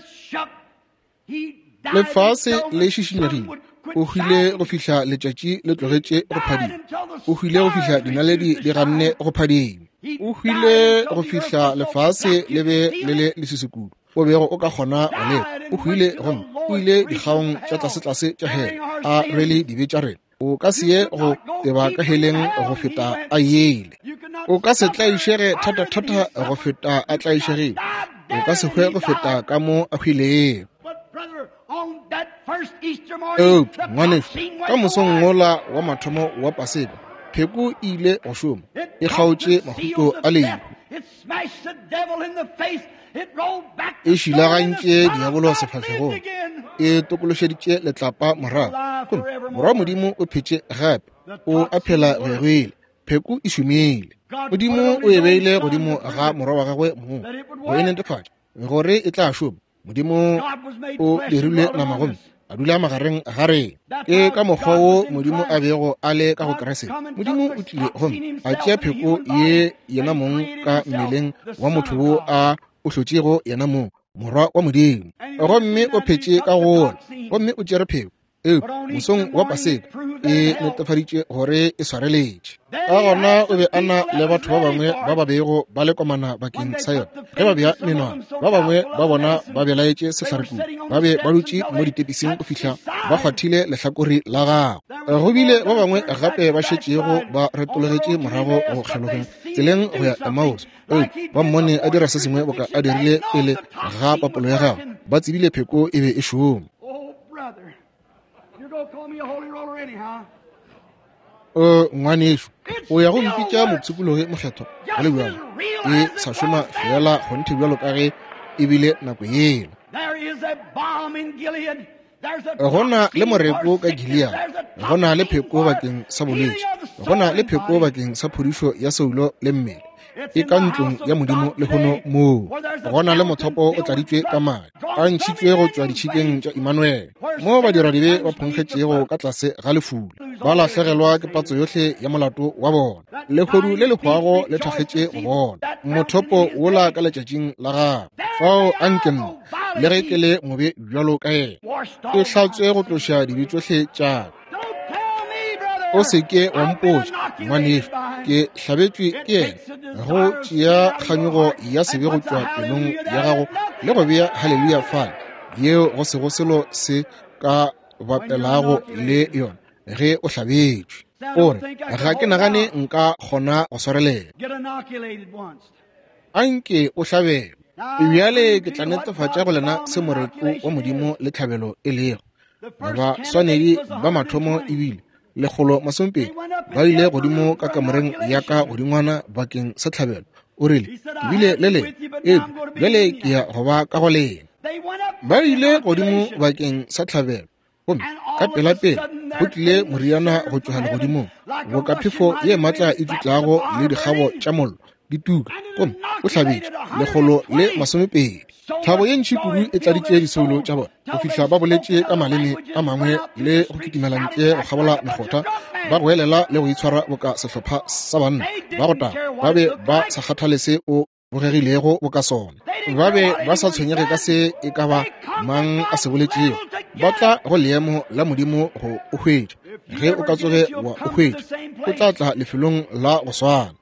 lefase le šišinyegile o hwile go fihla letšatši le tlogetše go phadima o hwile go fihla dinaledi di ganne go phadima o hwile go fihla lefase le be le le lesisikudu o bego o ka kgona go leka o hwile gomme o ile dikgaong tša tlase-tlase tša hela a rwele dibe tša rena o ka se ye go teba ka heleng go feta a yele o ka se tlaišege thata-thata go feta a tlaišegile o ka se hwe go feta ka mo a hwileng ngwaneso ka mosong ngola wa mathomo wa paseka pheko ile go šoma e kgaotše mahuto a lehu e šilagantše diabolo sefahlegong e tokološeditše letlapa morago morwa modimo o phetše gape o aphela gegwele pheko e šomile modimo o e beile godimo ga morwa wa gagwe mo go e netefatša gore e tla šoma modimo o dirilwe nama gomme a dula magareng ga rena ke ka mokgwa wo modimo a bego a le ka go keresete modimo o tlile gomme a tšea pheko ye yena mong ka mmeleng wa motho wo a o hlotšego yena mong morwa wa modimo gomme o phetše ka gona gomme o tšere pheko mosong wa paseka e netefaditše gore e swareletše a gona o be a na le batho ba bangwe ba ba bego ba lekomana bakeng sa yona ge ba bea menwana ba bangwe ba bona ba belaetše sehlarekung ba be ba dutše mo ditepising go fihla ba kgwathile lehlakore la gago go bile ba bangwe gape ba šetšego ba retologetše morago go kgelogeng tseleng go ya Emmaus ba mmone a dira se sengwe boka a dirile pele ga papolo ya gago ba tsebile pheko e be e šoma ngwaneso o ya go mpitša motshepologe mokgetho ga le bjalo e sa šoma fela go nthe bjalo ka ge e bile nako yeno go na le moreko ka Gilead go na le pheko bakeng sa bolwetši go na le pheko bakeng sa phodišo ya seulo le mmele e ka ntlong ya modimo le hono moo gona le mothopo o tladitswe ka madi a ntšhitswe go tswa ditšhikeng tša Emmanuel mo badiradi ba phonkgetšego ka tlase ga lefula ba lahlegelwa ke patso yohle ya molato wa bona lehodu le lekgwago le thakgetše go bona mothopo wola ka letšatšing la gago fao a nkenna le ge ke le mobe bjalo ka ena ke hlatswe go tloša dibe tsohle tša o se ke wa mpotša ngwanefe ke hlabetšwe ke ena go tšea kganyogo ya sebe go tšwa pelong ya gago le go bea halleluja fane yeo go sego selo se ka bapelago le yona ge o hlabetšwe ore ga ke nagane nka kgona go swarelela anke o hlabelwa bjale ke tla netefatša go lena semoreko wa modimo le tlhabelo e lego ba swanedi ba mathomo ebile lekgolo masompedi ba ile godimo ka kamoreng ya ka godingwana bakeng sa tlhabelo o rile ebile le le bjale ke ya go ba ka go lena ba ile godimo bakeng sa tlhabelo gomme ka pelapela go tlile moriana go tšwa legodimong go ka phefo ye maatla e tutlago le dikgabo tša mollo di tuka gomme o hlabetše lekgolo le masomepedi thabo ye ntšhi kudu e tladitše disolo tša bona go fihla ba boletše ka maleme a mangwe le go kitimela ntle go kgabola mekgotha ba go elela le go itshwara boka sehlopha sa banna ba go taba ba be ba sa kgathalese o bogegilego bo ka sona ba be ba sa tshwenyege ka se e ka ba mang a se boletšego ba tla go leemo la modimo go o hwetša ge o ka tsoge wa o hwetša o tla tla lefelong la go swana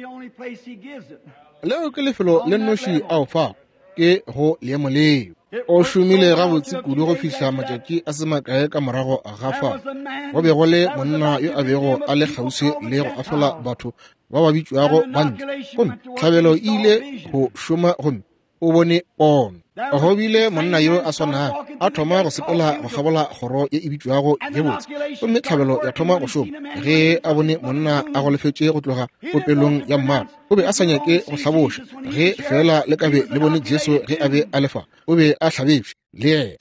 leo ke lefelo le nnoši ao fa ke go leemo leo o šomile gabotse kudu go fihla matšatši a se makae ka morago a gafa go be go le monna yo a bego a le kgausi le go ahlola batho ba ba bitšwago bantle gomme tlhabelo e ile go šoma gomme o bone pono go bile monna yo a swanang a thoma go sepela go gabola kgoro ye e bitšwago ye botse gomme tlhabelo ya thoma go šoma ge a bone monna a go lefetše go tloga popelong ya mmala o be a sa nyake go hlaboša ge fela le kabe le bone Jesu ge a be a lefa o be a hlabetše le ena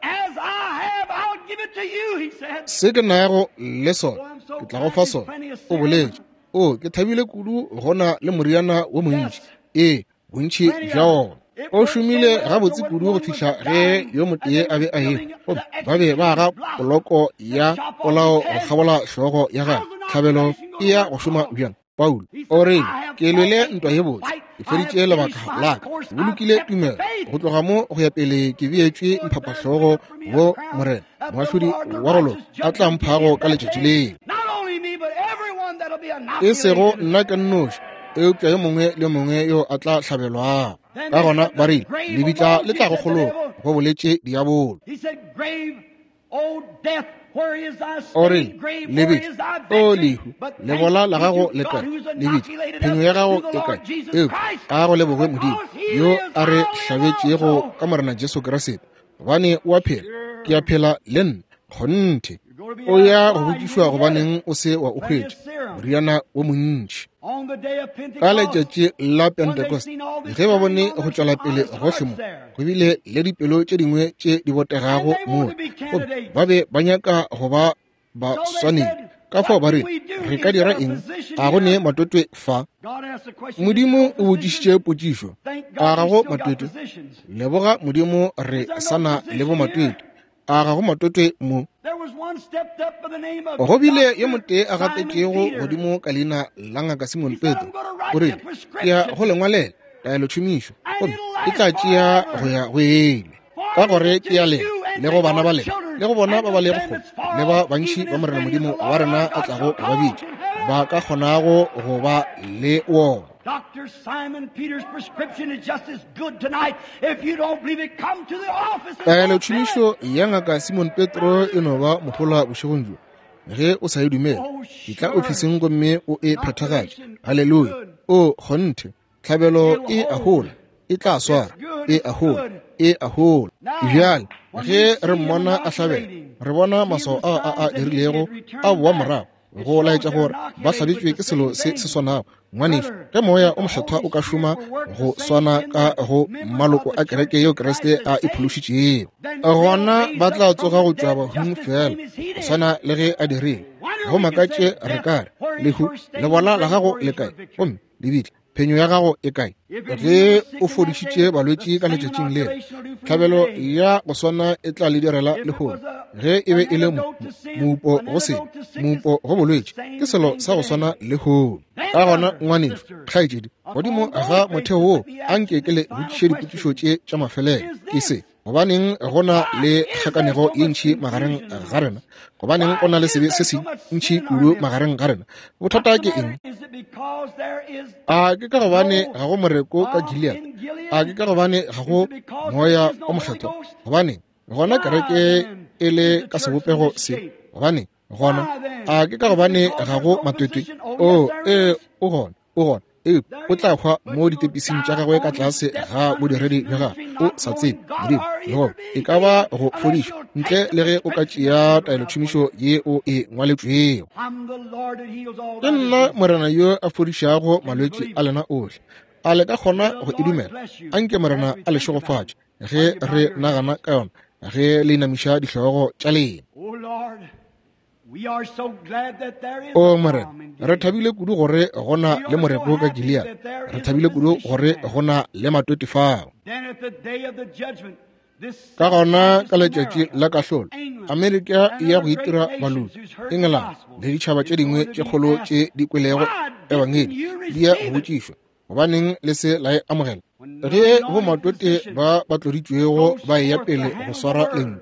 se ke nayago le sona ke tla go fa sona o boletše o ke thabile kudu gona le moriana wo montši bontši bja ona o šomile gabotse kudu go fihla ge yo motee a be a eo ba be ba ga poloko ya polao go kgabola hlogo ya ga tlhabelo e ya go šoma bjana Paulo o re ke lwele ntwa ye botse e feditše lebaka laka bo lokile tumelo go tloga mo go ya pele ke beetšwe mphaphahlogo bo morena moahlodi wa golo a tla mphago ka letšatši leo e sego nna ka nnoši eupša yo mongwe le mongwe yo a tla hlabelwang ka gona ba rile lebitla le tla go kgologa go boletše diabolo o rile lebitla o lehu lebola la gago le kae lebitla phenyo ya gago e kae a go lebogwe modimo yo a re hlabetšego ka morena Jesu Kriste gobane o a phela ke a phela le nna kgonthe o ya go botšišwa gobaneng o se wa o hwetša moriana wo montši ka letšatši la Pentecost ge ba bone go tšwela pele gohle mo go bile le dipelo tše dingwe tše di botegago moo ba be ba nyaka go ba ba swanedi ka fao ba re re ka dira eng a go ne matotwe fa modimo o botšišitše potšišo a gago matotwe leboga modimo re sana le bo matotwe a gago matotwe mo go bile yo motee a gatetšego godimo ka leina la ngaka Simon Petro o re ke ya go lengwalela taelo tšhomišo e tla tšea go ya go ele ka gore ke ya le go bana ba le go bona ba ba le go le ba bantši ba morena modimo wa rena a tlago go babedi ba ka kgonago go ba le wona Dr. Simon Peter's prescription is just as good tonight. If you don't believe it, come to the office. Taelo tšhomišo ya ngaka Simon Petro e no ba mohola bošegong jo ge o sa e dumela e tla ofising gomme o e phethagatše halleluja o kgonthe tlhabelo e a hola e tla swara e a hola bjale ge re mmona a hlabela re bona maswao a dirilego a boa morago go laetša gore ba hlabetšwe ke selo se swanago ngwanefe ge moya o mohlathwa o ka šoma go swana ka go maloko a kereke yo Kriste a iphološitšego gona ba tla tsoga go tšwa bahung fela go swana le ge a dirile go makatše re kare lehu lebola la gago le kae gomme lebitla phenyo ya gago e kae ge o fodišitše balwetši ka letšatšing le tlhabelo ya go swana e tla le direla lehono ge e be e le muupo go se muupo go bolwetši ke selo sa go swana lehono ka gona ngwaneso kgaetšedi godimo ga motheo wo a nke ke le botšiše dipotšišo tše tša mafelelo ke se gobaneng gona le kgakanego ye ntšhi magareng ga rena gobaneng go na le sebe se se ntšhi kudu magareng ga rena bothata ke eng a ke ka gobane ga go moreko ka Gilead a ke ka gobane ga go moya o mokgetho gobane gona kereke e le ka sebopego se gobane gona a ke ka gobane ga go matwetwe o gona o tla hwa mo ditepising tša gagwe ka tlase ga bodiredi bja ga o sa tsebe modimo yo e ka ba go fodišwa ntle le ge o ka tšea taelotšhomišo ye o e ngwaletšwego ke nna morena yo a fodišago malwetši a lena ohle a le ka kgona go e dumela a nke morena a lešogofatše ge re nagana ka yona ge le inamiša dihlogo tša lena o morena re thabile kudu gore gona le moreko ka Gilead re thabile kudu gore gona le matwetwe fao ka gona ka letšatši la kahlolo Amerika ya go itira baloi England le ditšhaba tše dingwe tše kgolo tše di kwelego ebangedi di ya go botšišwa gobaneng le se la e amogela ge bo matwetwe ba tloditšwego ba e ya pele go swara lentšu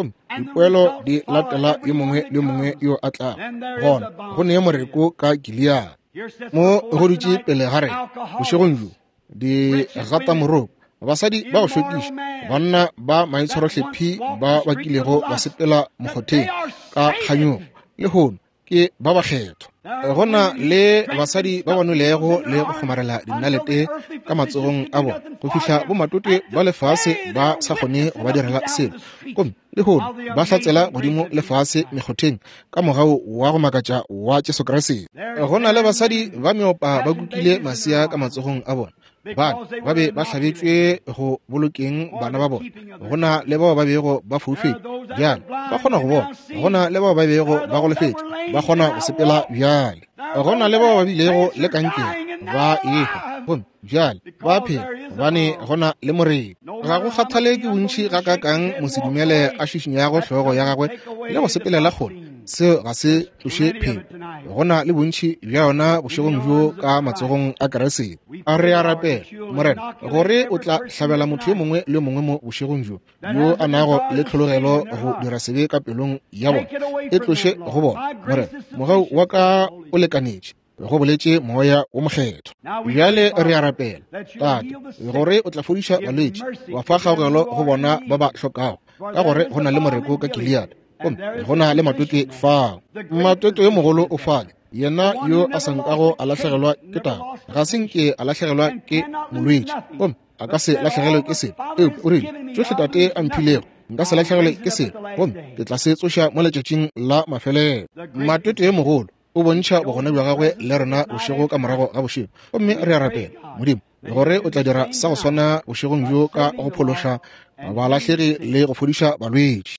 dipoelo di latela yo mongwe le mongwe yo a tla gona go ne moreko ka Gilead mo go dutše pele ga re bošegong jo di gata moropo basadi ba go hlwekiša banna ba maitshwarohlephi ba bakilego ba sepela mokgotheng ka kganyong le hono ke ba bakgetho gona le basadi ba banolego le go kgomarela dinalete ka matsogong a bona go fihla bo matwetwe ba lefase ba sa kgone go ba direla selo gomme le hono ba hlatsela godimo lefase mekgotheng ka mogao wa go makatša wa Jesu Kriste gona le basadi ba meopa ba kukile masea ka matsogong a bona ba be ba hlabetšwe go bolokeng bana ba bona gona le bao ba bego ba foufetše bjale ba kgona go bona gona le bao ba bego ba golofetše ba kgona go sepela bjale gona le bao ba bilego le kankere ba ega gomme bjale ba phela gobane gona le morena ga go kgathale ke bontšhi ga kakang mosedumele a šišinyago hlogo ya gagwe le go sepelela gona seo ga se tloše phelo gona le bontšhi bja yona bošegong bjo ka matsogong a Keresete a re a rapela morena gore o tla hlabela motho yo mongwe le mongwe mo bošegong jo yo a nago le tlhologelo go dira sebe ka pelong ya bona e tloše go bona morena mogau wa ka o lekanetše go boletše moya o mokgetho bjale re a rapela tate gore o tla fodiša balwetši wa fa kgaogelo go bona ba ba hlokago ka gore go na le moreko ka Gilead go na le matwetwe fao matwetwe yo mogolo o fale yena yo a sankago a lahlegelwa ke taba ga senke a lahlegelwa ke molwetši a ka se lahlegelwe ke selo o rile tsohle tate a mphilego nka se lahlegelwe ke selo ke tla se tsoša mo letšatšing la mafelelo matwetwe yo mogolo o bontšha bogone bja gagwe le rena bošego ka morago ga bošego gomme re a rapela modimo gore o tla dira sa go swana bošegong bjo ka go phološa balahlegi le go fodiša balwetši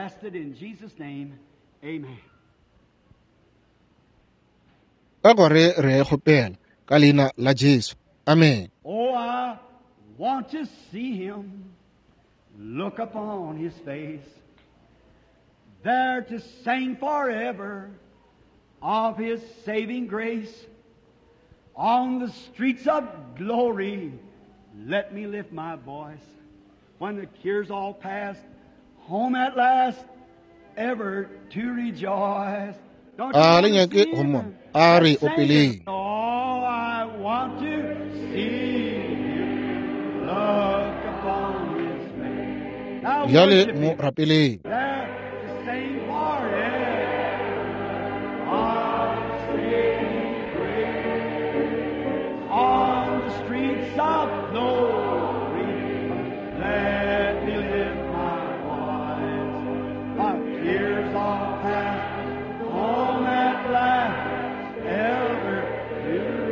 ka gore re a kgopela ka leina la Jesu amen. Oh, I want to see him, look upon his face, there to sing forever of his saving grace. On the streets of glory, let me lift my voice. When the care's all past, home at last, ever to rejoice. Don't you want to see him? Sing it. Oh, I want to see him, look upon his face. Now, Yale mo rapele there to sing forever of saving grace. On the streets of glory, let me lift my voice. My tears are past, home at last, ever to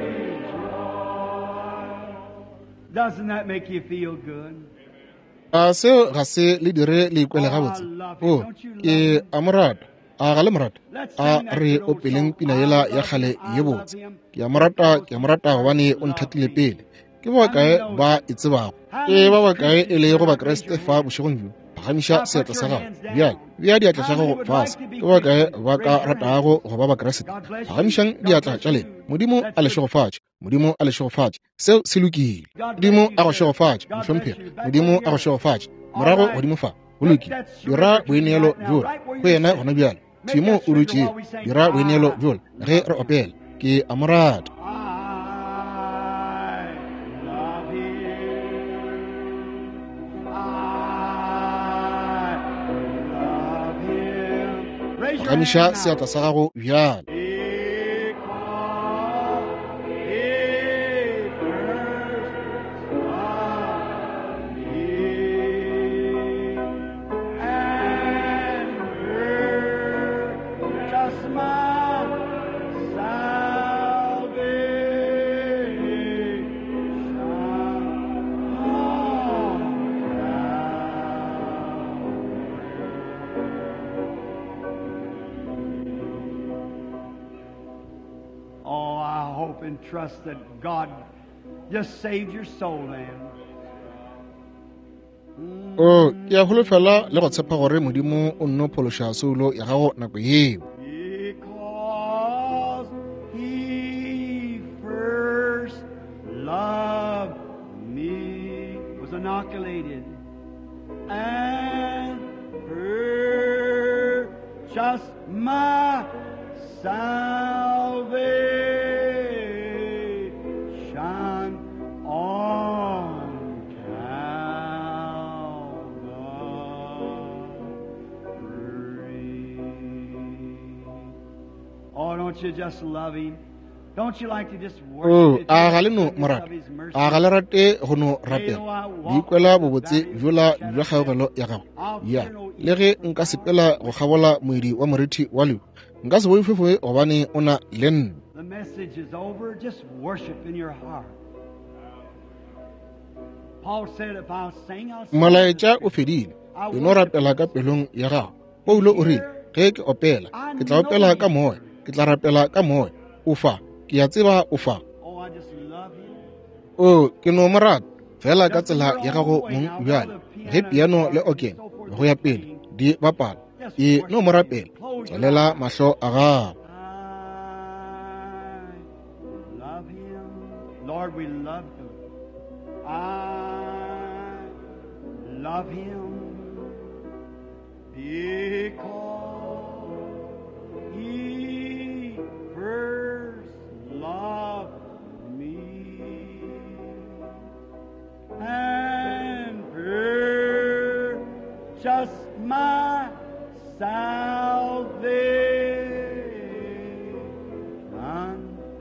rejoice. Doesn't that make you feel good? a seo ga se le dire le ikwele gabotse o ke amorata a ga le morata a re o peleng pina yela ya kgale ye botse ke a morata gobane o nthatile pele ke ba kae ba e tsebago ke ba kae e le go ba Kriste fa bošegong jo gamiša seatla sa gago bja diatla tša gago fase ke ba kae ba ka ratago go ba Kriste gamišang diatla tša lena modimo a lešegofatše seo se lokile modimo a go šegofatše mohlomphegi modimo a go šegofatše morago godimo fa go lokile dira boineelo bjole go yena gona bjale thimo o dutše dira boineelo bjole ge re opela ke a morata gamiša seatla sa gago bjale And trust that God just saved your soul then. ke a holofela le go tshepa gore modimo o nno phološa soulo ya gago nako yeo Because He first loved me, was inoculated, and purchased my salvation. Don't you just love Him? Don't you like to just worship a ga le no morata a ga le rate go no rapela di kwela bobotse bjola jwa kgaogelo ya gago ya le ge nka sepela go gabola moedi wa morithi wa leo nka se boifefoe gobane o na le nna. The message is over. Just worship in your heart. Paul said, if I'll sing, I'll sing. Molaetša o fedile eno rapela ka pelong ya gago Paulo o rile ge ke opela ke tla opela ka moya ke tla rapela ka moya o fa ke a tseba o fa Oh, I just love Him. ke no morata fela ka tsela ya gago mong bjale ge piano le organ go ya pele di bapala e no morapela tswalela mahlo a gago. I love Him. Lord, we love Him. I love Him because He first loved me and purchased my salvation on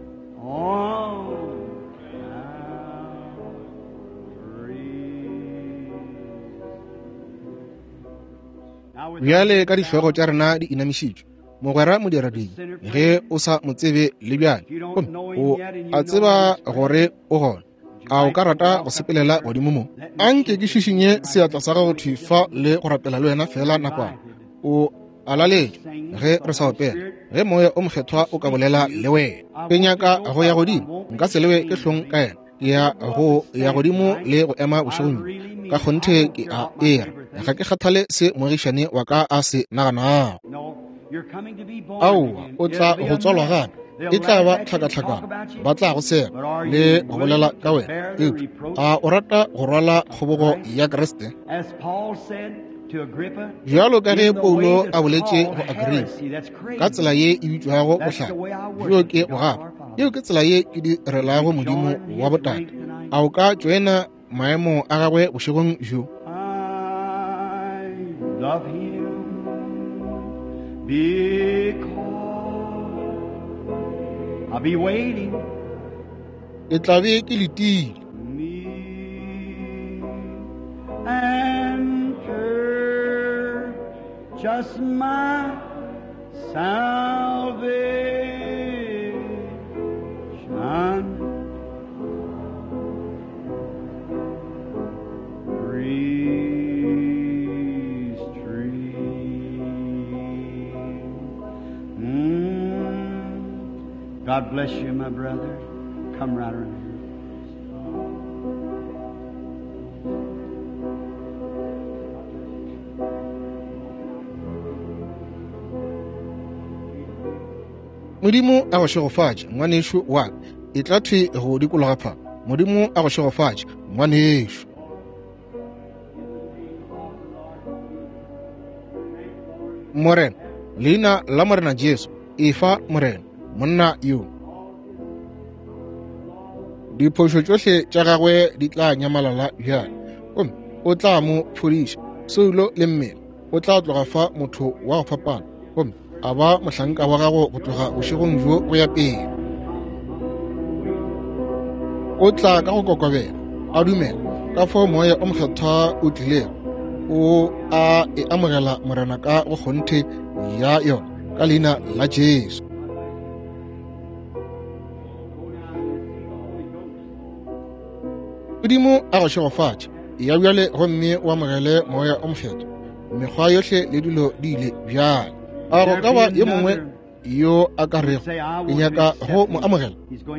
Calvary. Bjale ka dihlogo tša rena di inamišitšwe mogwera moderading ge o sa mo tsebe le bjale o a tseba gore o gona a o ka rata go sepelela godimo mo a nke ke šišinye seatla sa gago thifa le go rapela le wena fela nakwana o alaletše ge re sa opela ge moya o mokgethwa o ka bolela le wena ke nyaka go ya godimo nka se lewe ke hlong ka ena ke ya godimo le go ema bošegong ka kgonthe ke a era ga ke kgathale se moagišane wa ka a se naganago aowa o tla go tswalwa gape e tla ba tlhakatlhakana ba tla go sega le go bolela ka wena a o rata go rwala kgobogo ya Kriste bjalo ka ge Paulo a boletše go Agripa ka tsela ye e bitšwago bohlaka bjo ke go gapa yeo ke tsela ye ke direlago modimo wa botate a o ka tšoena maemo a gagwe bošegong bjo. Love Him because I'll be waiting. E tla be ke letile Me and just my salvation. God bless you, my brother. Come right around. modimo a go šegofatše ngwanešo wa e tla thwe go dikologa pha modimo a go šegofatše ngwanešo. morena leina la morena Jesu e fa morena monna yo. diphošo tšohle tša gagwe di tla nyamalala bjale gomme o tla mo phodiša seulo le mmele o tla tloga fa motho wa go fapana gomme a ba mohlanka wa gago go tloga bošegong jo go ya pele. o tla ka go kokobela a dumela ka fao moya o mokgethwa o tlilego o a e amogela morena ka go kgonthe ya yona ka leina la Jesu. modimo a go šegofatše ya bjale gomme o amogele moya o mokgethwa mekgwa yohle le dilo di ile bjale. a go ka ba ye mongwe yo a ka rego e nyaka go mo amogela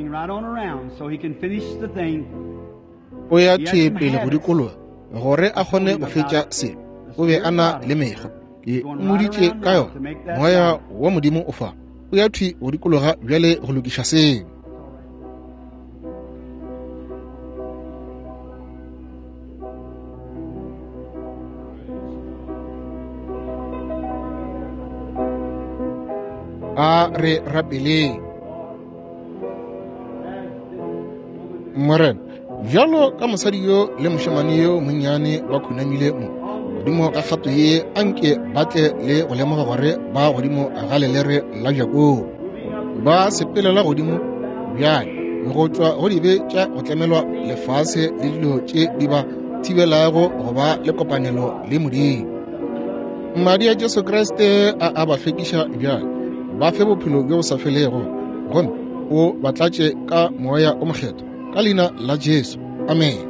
o ya thwe pele go dikologa gore a kgone go fetša selo o be a na le mekgwa e moditše ka yona moya wa modimo o fa o ya thwe go dikologa bjale go lokiša seo. a re rapeleng morena bjalo ka mosadi yo le mošemane yo monnyane ba khunamile mo godimo ka kgato ye a nke batle le go lemoga gore ba godimo a galelere la jakong ba sepelela godimo bjale le go tšwa go dibe tša go tlamelwa lefase le dilo tše di ba thibelago go ba le kopanelo le modimo. mmadi ya Jesu Kriste a ba hlwekiša bjale ba fe bophelo bjo bo sa felego gomme o ba tlatše ka moya o mokgethwa ka leina la Jesu. Amen.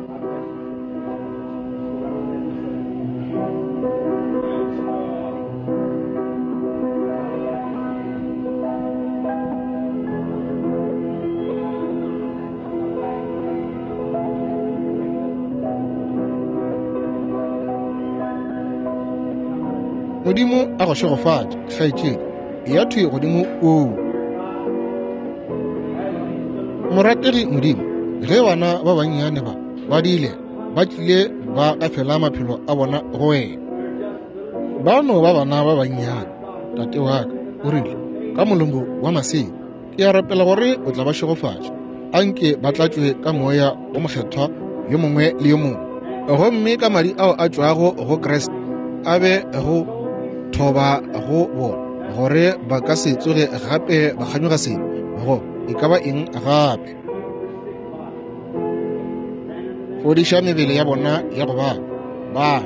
modimo a go šegofatša kgaetšedi ya thwe godimo o morategi modimo ge bana ba bannyane ba diile ba tlile ba ka fela maphelo a bona go wena bano ba bana ba bannyane tate wa ka o rile ka molombo wa masedi ke ya rapela gore o tla ba šegofatša anke ba tlatšwe ka moya o mokgethwa yo mongwe le yo mongwe gomme ka madi ao a tšwago go Kriste a be go thoba go bona gore ba ka se tsoge gape ba kganyoga selo go e ka ba eng gape fodiša mebele ya bona ya go ba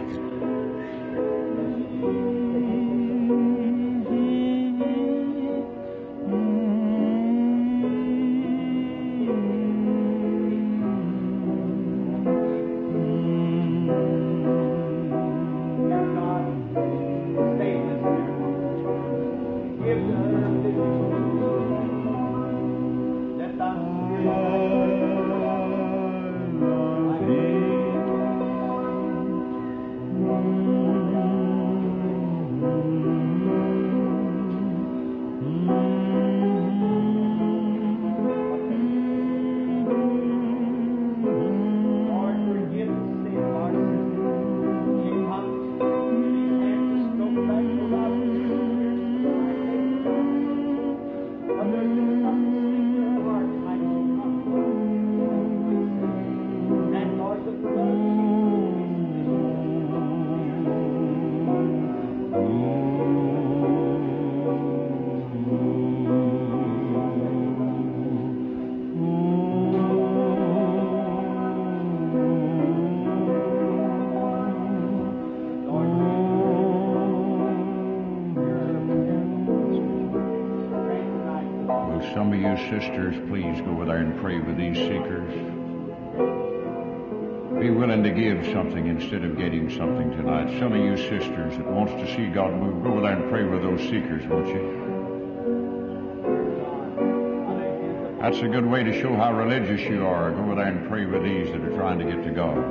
Some of you sisters, please go there and pray with these seekers. Be willing to give something instead of getting something tonight. Some of you sisters that wants to see God move, go there and pray with those seekers, won't you? That's a good way to show how religious you are. Go over there and pray with these that are trying to get to God.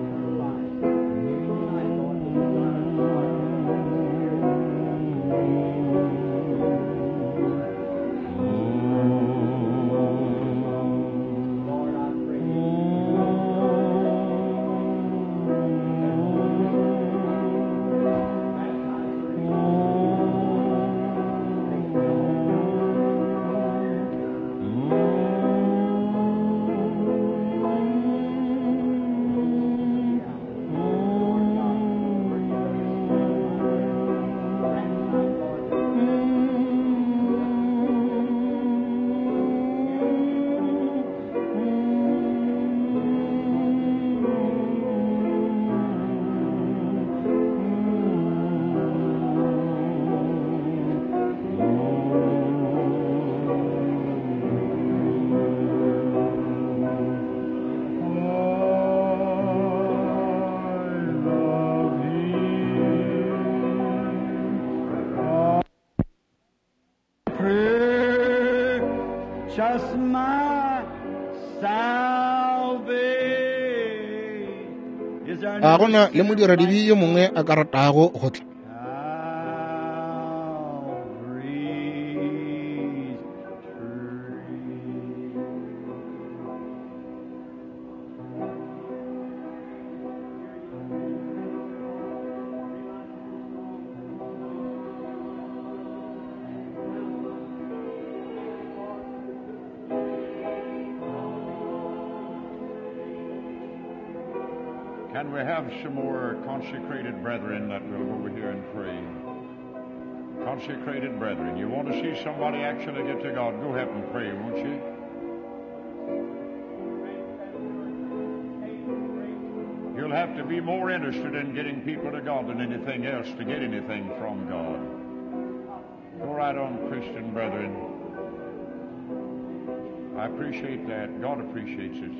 Just my salvation. Is there a gona le modiradibi yo mongwe a ka ratago go tla Calvary's tree? Can we have some more consecrated brethren that will go over here and pray? Consecrated brethren, you want to see somebody actually get to God, go ahead and pray, won't you? You'll have to be more interested in getting people to God than anything else to get anything from God. Go right on, Christian brethren. I appreciate that. God appreciates it.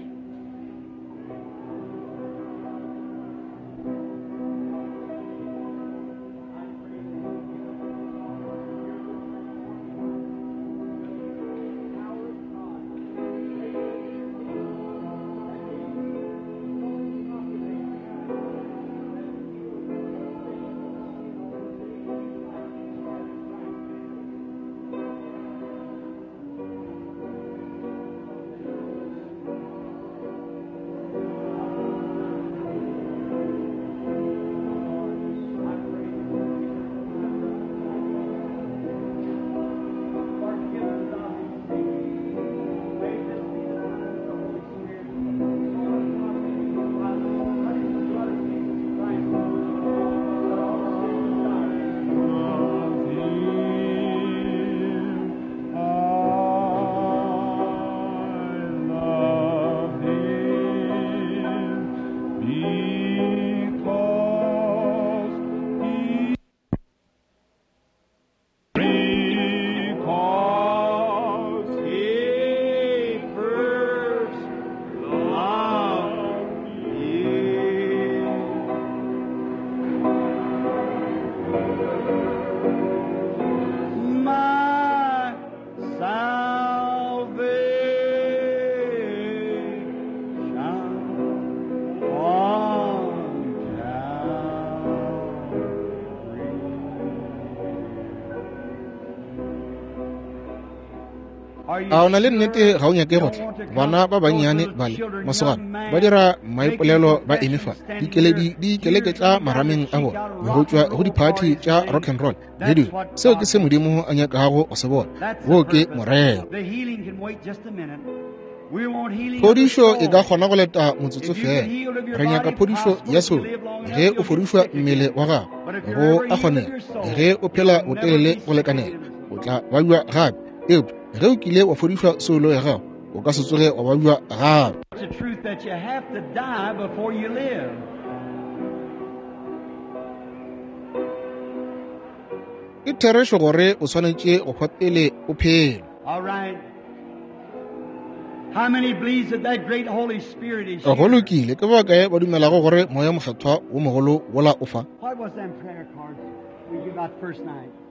a o na le nnete ga o nyake go tla bana ba bannyane bale masogana ba dira maipolelo ba emefa dikeleke tša marameng a bona go tšwa go diphathi tša rock and roll le dilo seo ke se modimo a nyakago go se bona wo ke morero phodišo e ka kgona go leta motsotso fela re nyaka phodišo ya solo ge o fodišwa mmele wa gago go a kgonega ge o phela botelele go lekanela o tla bajwa gape eupša ge o kile wa fodišwa solo ya gago o ka se tsoge wa bajwa gape ke therešo gore o swanetše go fa pele o phelo go lokile ke bakae ba dumelago gore moya mokgethwa wo mogolo wola o fa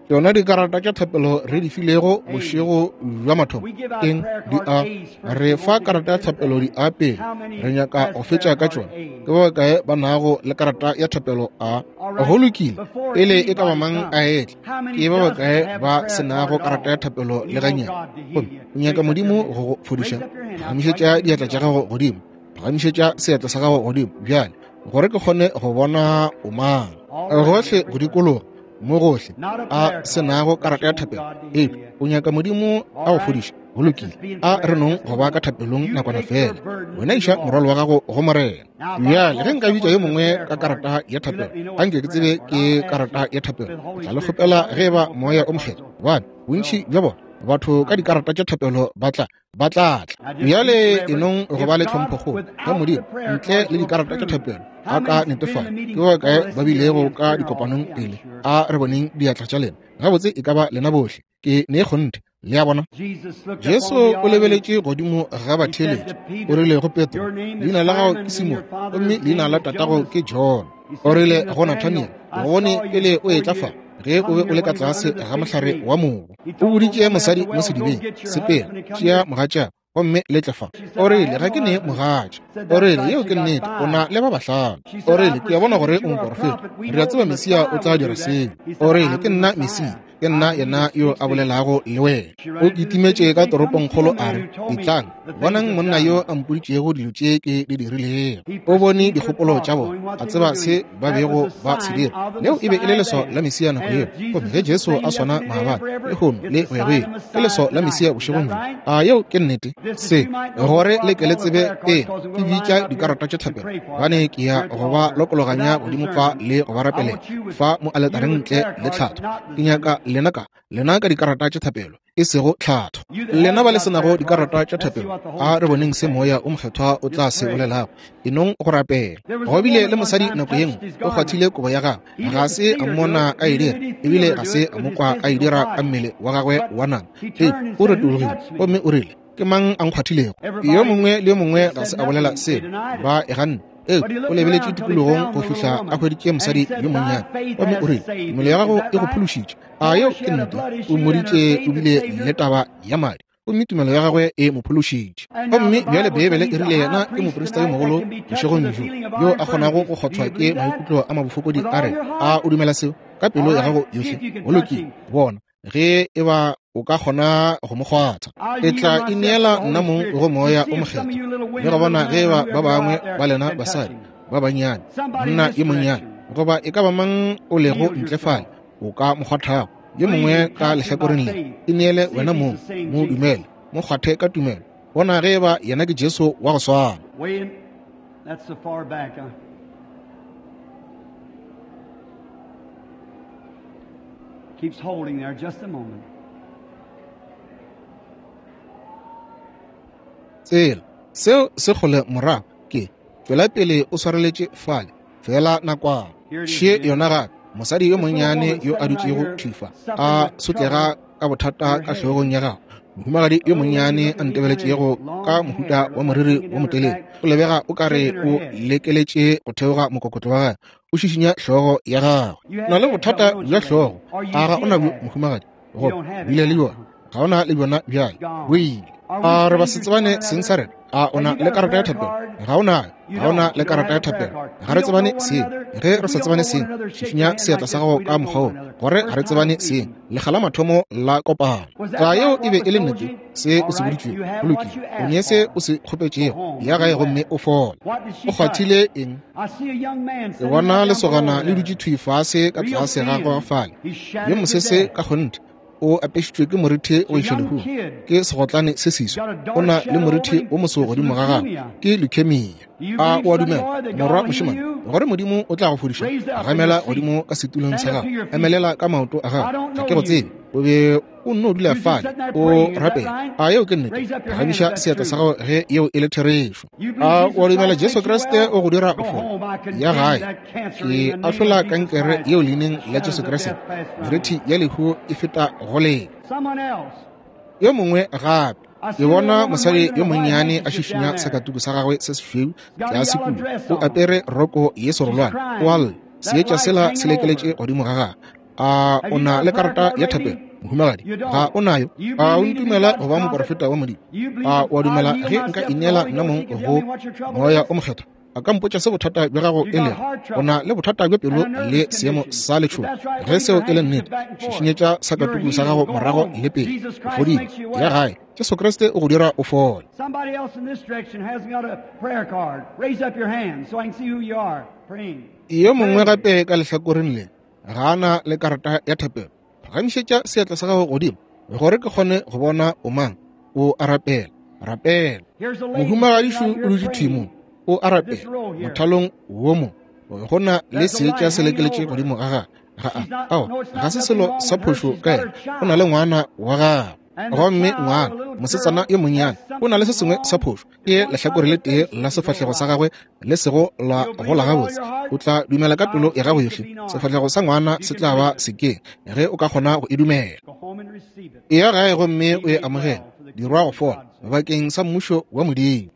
yona dikarata tša thapelo re di filego bošego bja mathomo eng di a re fa karata ya thapelo di apele re nyaka go fetša ka tšona ke ba bakae ba nago le karata ya thapelo a go lokile pele e ka ba mang a etla ke ba bakae ba senago karata ya thapelo le ganyana o nyaka modimo go go fodiša phagamišetša diatla tša gago godimo phagamišetša seatla sa gago godimo bjale gore ke kgone go bona o mang gohle go dikologa mo gohle a senago karata ya thapelo o nyaka modimo a go fodiša go lokile a re nong go ba ka thapelong nakwana fela wena iša morwalo wa gago go morena bjale ge nka bitša yo mongwe ka karata ya thapelo a nke ke tsebe ke karata ya thapelo tla le kgopela ge ba moya o mokgetho bana bontšhi bja bona batho ka dikarata tša thapelo ba tlatla bjale enong go ba le tlhompho go ga modimo ntle le dikarata tša thapelo a ka netefala ke ba kae ba bilego ka dikopanong pele a re boneng diatla tša lena gabotse e ka ba lena bohle ke ne kgonte le a bona jesu o lebeletše godimo ga batheeletši o rile go petro leina la gago ke simon gomme leina la tatago ke john o rile go nathaniel o bone pele o etlafa ge o be o le ka tlase ga mohlare wa mogo o boditše mosadi mo sedibeng sepela tšea mogatša gomme le tlefa o rile ga ke ne mogatša o rile yeo ke nnete o na le ba bahlano o rile ke a bona gore o moporofeta re a tseba mesia o tla dira seo o rile ke nna mesia ke nna yena yo a bolelago le wena o itimetše ka toropongkgolo a re ditlang bonang monna yo a mpoditšego dilo tše ke di dirilego o bone dikgopolo tša bona a tseba se ba bego ba se dira leo e be e le leso la mesia nako yeo gomme ge jesu a swana maabane le gono le gwegwele ke leso la mesia bošegong a yeo ke nnete se gore le ke le tsebe ke bitša dikarata tša thapelo bane ke ya go ba lokologanya godimo fa le go ba rapelela fa mo aletareng ntle le tlhatho ke nyaka lena ka dikarata tša thapelo e sego tlhatho lena ba le senago dikarata tša thapelo a re boneng se moya o mokgethwa o tla se bolelago enong go rapela go bile le mosadi nako yengwe o kgwathile kobo ya gagwe ga se a mmona a e dira ebile ga se a mokwa a e dira ka mmele wa gagwe wa nama o retologile gomme o rile ke mang a nkgwathilego yo mongwe le yo mongwe ga se a bolela seno ba e ganne o lebeletše tikologong go fihla a hweditše mosadi yo monnyane gomme o rile mmele ya gago e go phološitše a yeo ke nnete o moditše o bile le taba ya madi gomme tumelo ya gagwe e mo phološitše gomme bjale beebele e rile yena ke moporista yo mogolo bošegong jo yo a kgonago go kgothwa ke maikutlo a mabofokodi a re a o dumela seo ka pelo ya gago yohle go lokile bona ge e ba o ka kgona go mo kgwatha e tla e neela nna mong go moya o mokgetho le go bona ge ba bangwe ba lena basadi ba bannyane monna yo monnyane goba e ka ba mang o lego ntlefale o ka mokgwathago yo mongwe ka lehlakoreng le e neele wena mo dumele mo kgwathe ka tumelo bona ge ba yena ke jesu wa go swana Keeps holding there just a moment. Tsela seo se gole morago ke tswela pele o swareletše fale fela nakwana šie yona gape mosadi yo monnyane yo a dutšego thifa a sotlega ka bothata ka hlogong ya gago mohumagadi yo monnyane a ntebeletšego ka mohuta wa moriri wo motelele o lebega o ka re o lekeletše go theoga mokokotlo wa gae o šišinya hlogo ya gagwe na le bothata bja hlogo a ga o na mohumagadi go bile le yona ga o na le bjona bjale boile a re ba se tsebane seng sa rena a o na le karata ya thapelo ga o na le karata ya thapelo ga re tsebane seng ge re sa tsebane seng šišinya seatla sa gago ka mokgwa gore ga re tsebane seng legala mathomo la kopano ga yeo e be e le nnete se o se boditšwe o lokile o ne se o se kgopetšego ya gae gomme o fola o kgwathile eng ke bona lesogana le dutše thwifase ka tlase ga go fale yo mosese ka kgonte o apešitšwe ke moriti o išelehu ke segotlane se seswa o na le moriti o moso godimo ga gago ke leukemia a o a dumela morwa mošemane gore modimo o tla go fodiša gamela godimo ka setulong sa gago emelela ka maoto a gago ga ke go tsebe o be o nne o dula fale o rapela a yeo ke nnete gabiša seatla sa gago ge yeo e le therešo a o a dumela jesu kriste o go dira o fola ya gae ke ahlola kankere yeo leineng la jesu kriste meriti ya lehu e feta goleng yo mongwe gape ke bona mosadi yo monnyane a šišinya sekatuku sa gagwe se sefeu tla sekulu o apere roko ye serolwane o alle seetša sela se lekeletše godimo ga gagwe a ona le karata ya thapelo mohumagadi ga o nayo a o ntumela go ba moporofeta wa modimo a wa dumela ge nka inela nna mong go moya o mokgetho a ka mpotša se bothata bja gago e lego o na le bothata bja pelo le seemo sa letšhogo ge seo e le nnete šišinyetša sa katuku sa gago morago le pele o fodile ya gae jesu kriste o go dira o fole. Somebody else in this direction hasn't got a prayer card. Raise up your hand so I can see who you are praying. Yo mongwe gape ka lehlakoreng le ga ana le karata ya thapelo phagamišetša seatla sa gago godimo gore ke kgone go bona o mang o a rapela mohumagadišu o dutše thimong o a rapela mothalong wo mo go na le seetša se lekeletše godimo ga ga se selo sa phošo ka ena o na le ngwana wa gagwe gomme ngwana mosetsana yo monnyane o na le se sengwe sa phošo ke lehlakore le tee la sefatlhego sa gagwe le sego la gola gabotse o tla dumela ka pelo ya gago yotlhe sefatlhego sa ngwana se tla ba sekeng ge o ka kgona go e dumela e ya gae gomme o e amogela dirwa go fola bakeng sa mmušo wa modimo.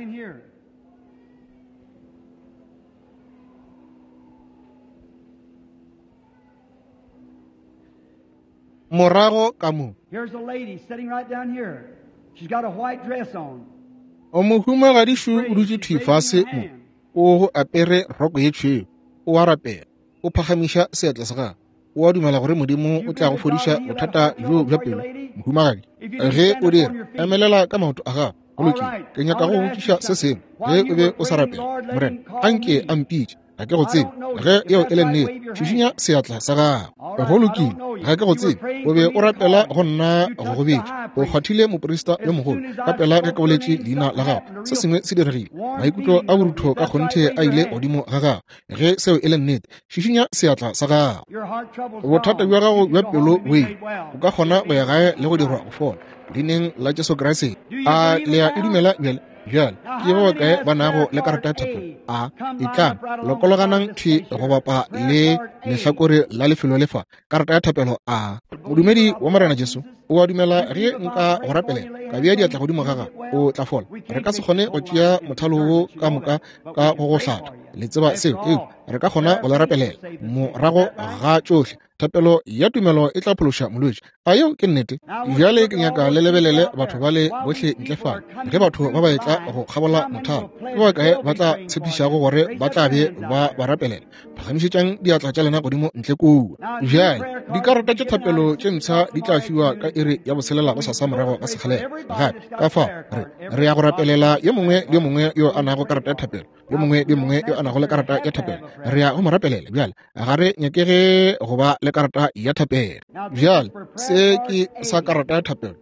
Morago ka mo here's a lady sitting right down here. She's got a white dress on. O mohumagadišu o dutše thifase mo o go apere roko ye tšhweu o a rapela o phagamiša seatla sa gagwe o a dumela gore modimo o tla go fodiša bothata jo bja pelo mohumagadi ge o dira emelela ka maoto a gago go lokile ke nyaka go botšiša se sengwe ge o be o sa rapela morena a nke a mpitše ga ke go tsebe ge yeo e le nnete šišinya seatla sa gago go lokile ga ke go tsebe o be o rapela go nna go go betše o kgwathile moporista yo mogolo ka pela ge ke boletše leina la gago se sengwe se diregile maikutlo a borutho ka kgonthe a ile godimo ga gago ge seo e le nnete šišinya seatla sa gago bothata bja gago bja pelo wele o ka kgona go ya gae le go dirwa go fola leineng la jesu kriste a lea e dumela bjale bjale ke go kae ba nago le karata ya thapelo a e tlang lokologanang thi go bapa le lehlakore la lefelo lefa karata ya thapelo a modumedi wa morena jesu o a dumela ge nka go rapelela ka bea diatla godimo gaga o tla fola re ka se kgone go tšea mothalo wo ka moka ka go go hlata le tseba seo re ka kgona go le rapelela morago ga tšohle thapelo ya tumelo e tla phološa molwetši a yeo ke nnete bjale ke nyaka le lebelele batho ba le bohle ntlefala ge batho ba ba etla go kgabola mothalo ke ba kae ba tla tshepišago gore ba tla be ba rapelela phagamišetšang diatla tša lena godimo ntle kua bjale dikarata tša thapelo tše ntsha di tla fiwa ka iri ya boselela go sasa morago ka sekgalela gape ka fa re ya go rapelela yo mongwe le yo mongwe yo a nago karata ya thapelo yo mongwe le mongwe yo a nago le karata ya thapelo re ya go mo rapelela bjale ga re nyakege go ba le karata ya thapelo bjale se ke sa karata ya thapelo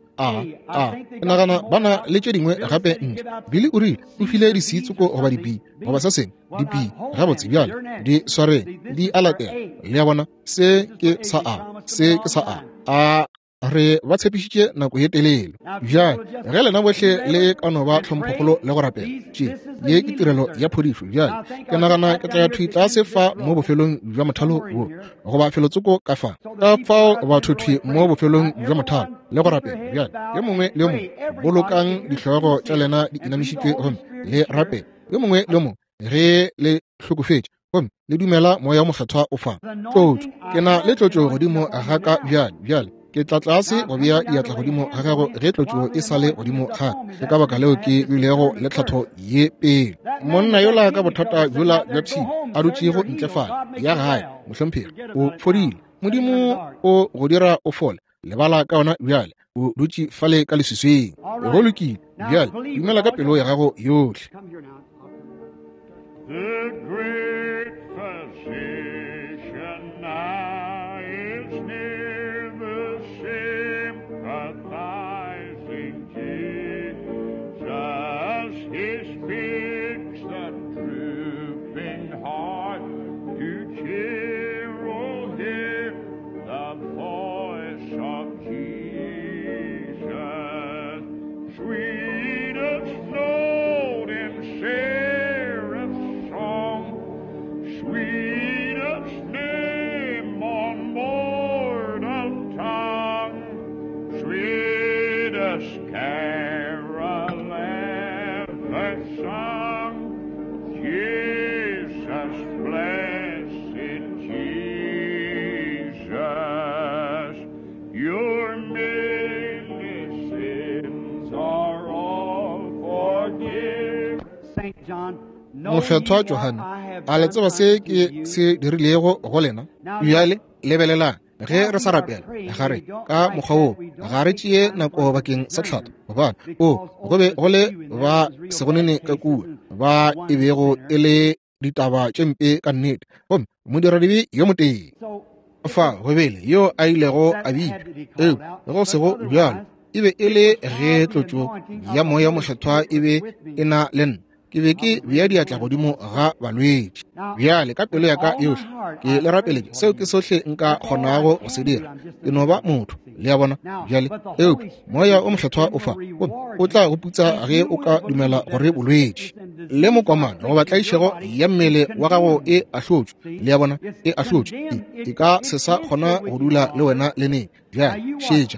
ke nagana bana le tše dingwe gape ntle bile o rile o file disitsoko goba dipii goba sa sengwe dipii gabotse bjale di swareng di a latela le ya bona se ke sa se ke sa a re ba tshepišitše nako ye telele bjale ge lena bohle le ka no ba tlhomphogolo le go rapela tše ye ke tirelo ya phodišo bjale ke nagana ke tla thwi tla se fa mo bofelong bja mothalo wo goba felotsoko ka fao bathothwi mo bofelong bja mothalo le go rapela bjale yo mongwe le yo mongwe bolokang dihlogo tša lena di inamišitšwe gomme le rapela yo mongwe le yo mongwe ge le hlokofetše gomme le dumela moya wa mokgethwa o fang tlotšo ke na le tlotšo godimo ga ka bjale ke tla tlase go bea diatla godimo ga gago ge tlotšo e sa le godimo ga ke ka baka leo ke bilego le tlhatho ye pele monna yola ka bothata bjola bja pshini a dutšego ntlefala ya gae mohlomphegi o fodile modimo o go dira o fole lebala ka ona bjale o dutše fale ka leswisweng go lokile bjale dumela ka pelo ya gago yotlhe. Jesus, blessed Jesus. mokgethwa Johane a le tseba se ke se dirilego go lena bjale lebelela ge re sa rapela ga re ka mokgwa o ga re tšee nako bakeng sa tlhato gobane go be go le ba segonene ka kua ba e bego e le ditaba tše mpe ka nnete gomme modiradibe yo motee fa gobele yo a ilego a bile le go sego bjalo e be e le ge tlotšo ya moya mokgethwa e be e na le nna ke be ke bea diatla godimo ga balwetši bjale ka pelo ya ka yohle ke le rapeletše seo ke sohle nka kgonago go se dira ke no ba motho le ya bona bjale moya o mokgethwa o fa o tla go putsa ge o ka dumela gore bolwetši le mokomane go batlaišego ya mmele wa gago e ahlotšwe le ya bona e ahlotšwe e ka se sa kgona go dula le wena le neng bjale šetša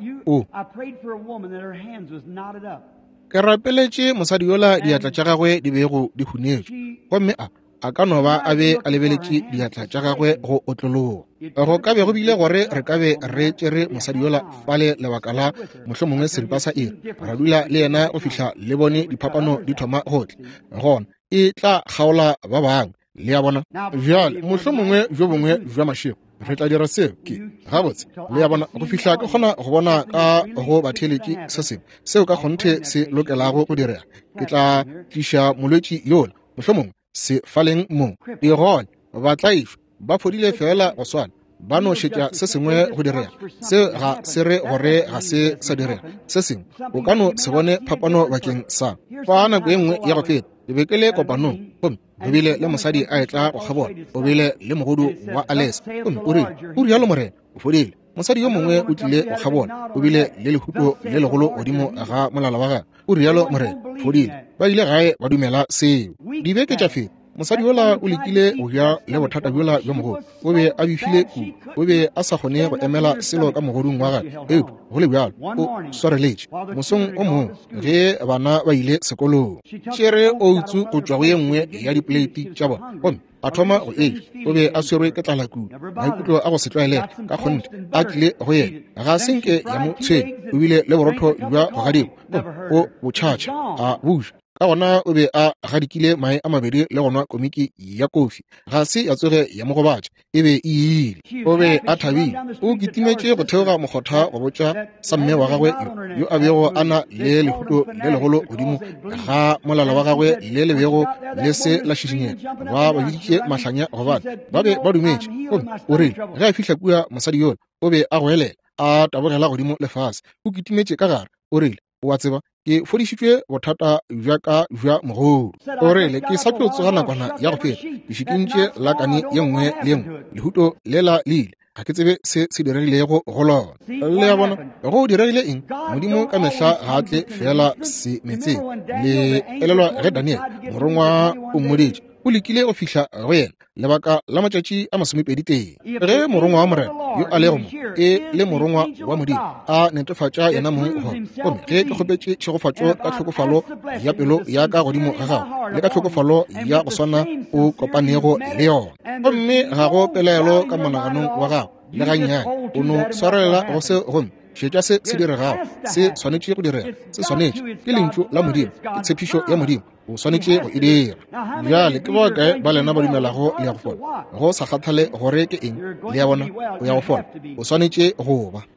ke rapeletše mosadi yola diatla tša gagwe di bego di hunetšwe gomme a ka no ba a be a lebeletše diatla tša gagwe go otlologo go ka be go bile gore re ka be re tšere mosadi yola fale lebaka la mohlomongwe seripa sa iri ra dula le yena go fihla le bone diphapano di thoma gotle gona e tla kgaola ba bangwe le ya bona bjale mohlomongwe jo bongwe jwa mašego re tla dira seo ke gabotse le ya bona go fihla ke kgona go bona ka go batheletše se sengwe seo ka kgonthe se lokelago go direga ke tla tliša molwetši yola mohlomongwe se faleng mo di gona batlaišwe ba fodile fela go swana ba no šetša se sengwe go direga se ga se re gore ga se sa direga se sengwe o ka no se bone phapano bakeng sa fa nako e nngwe ya go feta e be ke le kopanong gomme o bile le mosadi a etla go kgabona o bile le mogodu wa alesa gomme o rile o rialo morena o fodile mosadi yo mongwe o tlile go kgabona o bile le lehuto le legolo godimo ga molala wa gagwe o rialo morena fodile ba ile gae ba dumela seo dibeke tša feta mosadi yola o lekile go ja le bothata bjola bjo mogolo o be a bifile kudu o be a sa kgone go emela selo ka mogodung wa gagwe go le bjalo o swareletše mosong o mongwe ge bana ba ile sekolong tšere outsu go tšwa go ye nngwe ya dipoleiti tša bona gomme a thoma go eja o be a swerwe ke tlala kudu maikutlo a go se tlwaelega ka kgonte a tlile go yena ga senke ya mo tshwene o bile le borotho jwa go gadimo o botšhatšha a buša ka gona o be a gadikile mae a mabedi le gonwa komiki ya kofi ga se ya tsoge ya mogobatša e be e ile o be a thabile o kitimetše go theoga mokgotha go botša sa mme wa gagwe yo a bego a na le lehuto le legolo godimo ga molala wa gagwe le lebego le se la šišinyega ba biditše mahlanya gobane ba be ba dumetše o rile ge a fihla kua mosadi yone o be a go elela a tabogela godimo lefase o kitimetše ka gare o rile wa tseba ke fodišitšwe bothata bja ka bja mogodu o rile ke sa tlo tsoga nakwana ya go feta ke šikintše lakane ye nngwe le ye nngwe lehuto le la le ile ga ke tsebe se se diregilego go lona le ya bona go diregile eng modimo ka mehla ga tle fela se metseng le elelwa ge daniel morongwa o mmoditše o lekile go fihla go yena lebaka la matšatši a masomepedi teng ge morongwa wa morena yo a lego mo e le morongwa wa modimo a netefatša yena mong gona gomme ge ke kgopetše tšhegofatšo ka tlhokofalo ya pelo ya ka godimo ga gago le ka tlhokofalo ya go swana o kopanego le yona gomme ga go pelaelo ka monaganong wa gago le gannyane o no swarelela go se gomme šetša se se diregago se swanetše go direga se swanetše ke lentšu la modimo ke tshepišo ya modimo o swanetše go e dira bjale ke ba kae ba lena ba dumelago le ya go fola go sa kgathale gore ke eng le ya bona o ya go fola o swanetše go ba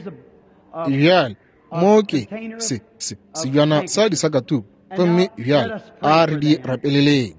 bjale mo ke sebjana sa disakatubu gomme bjale a re di rapeleleng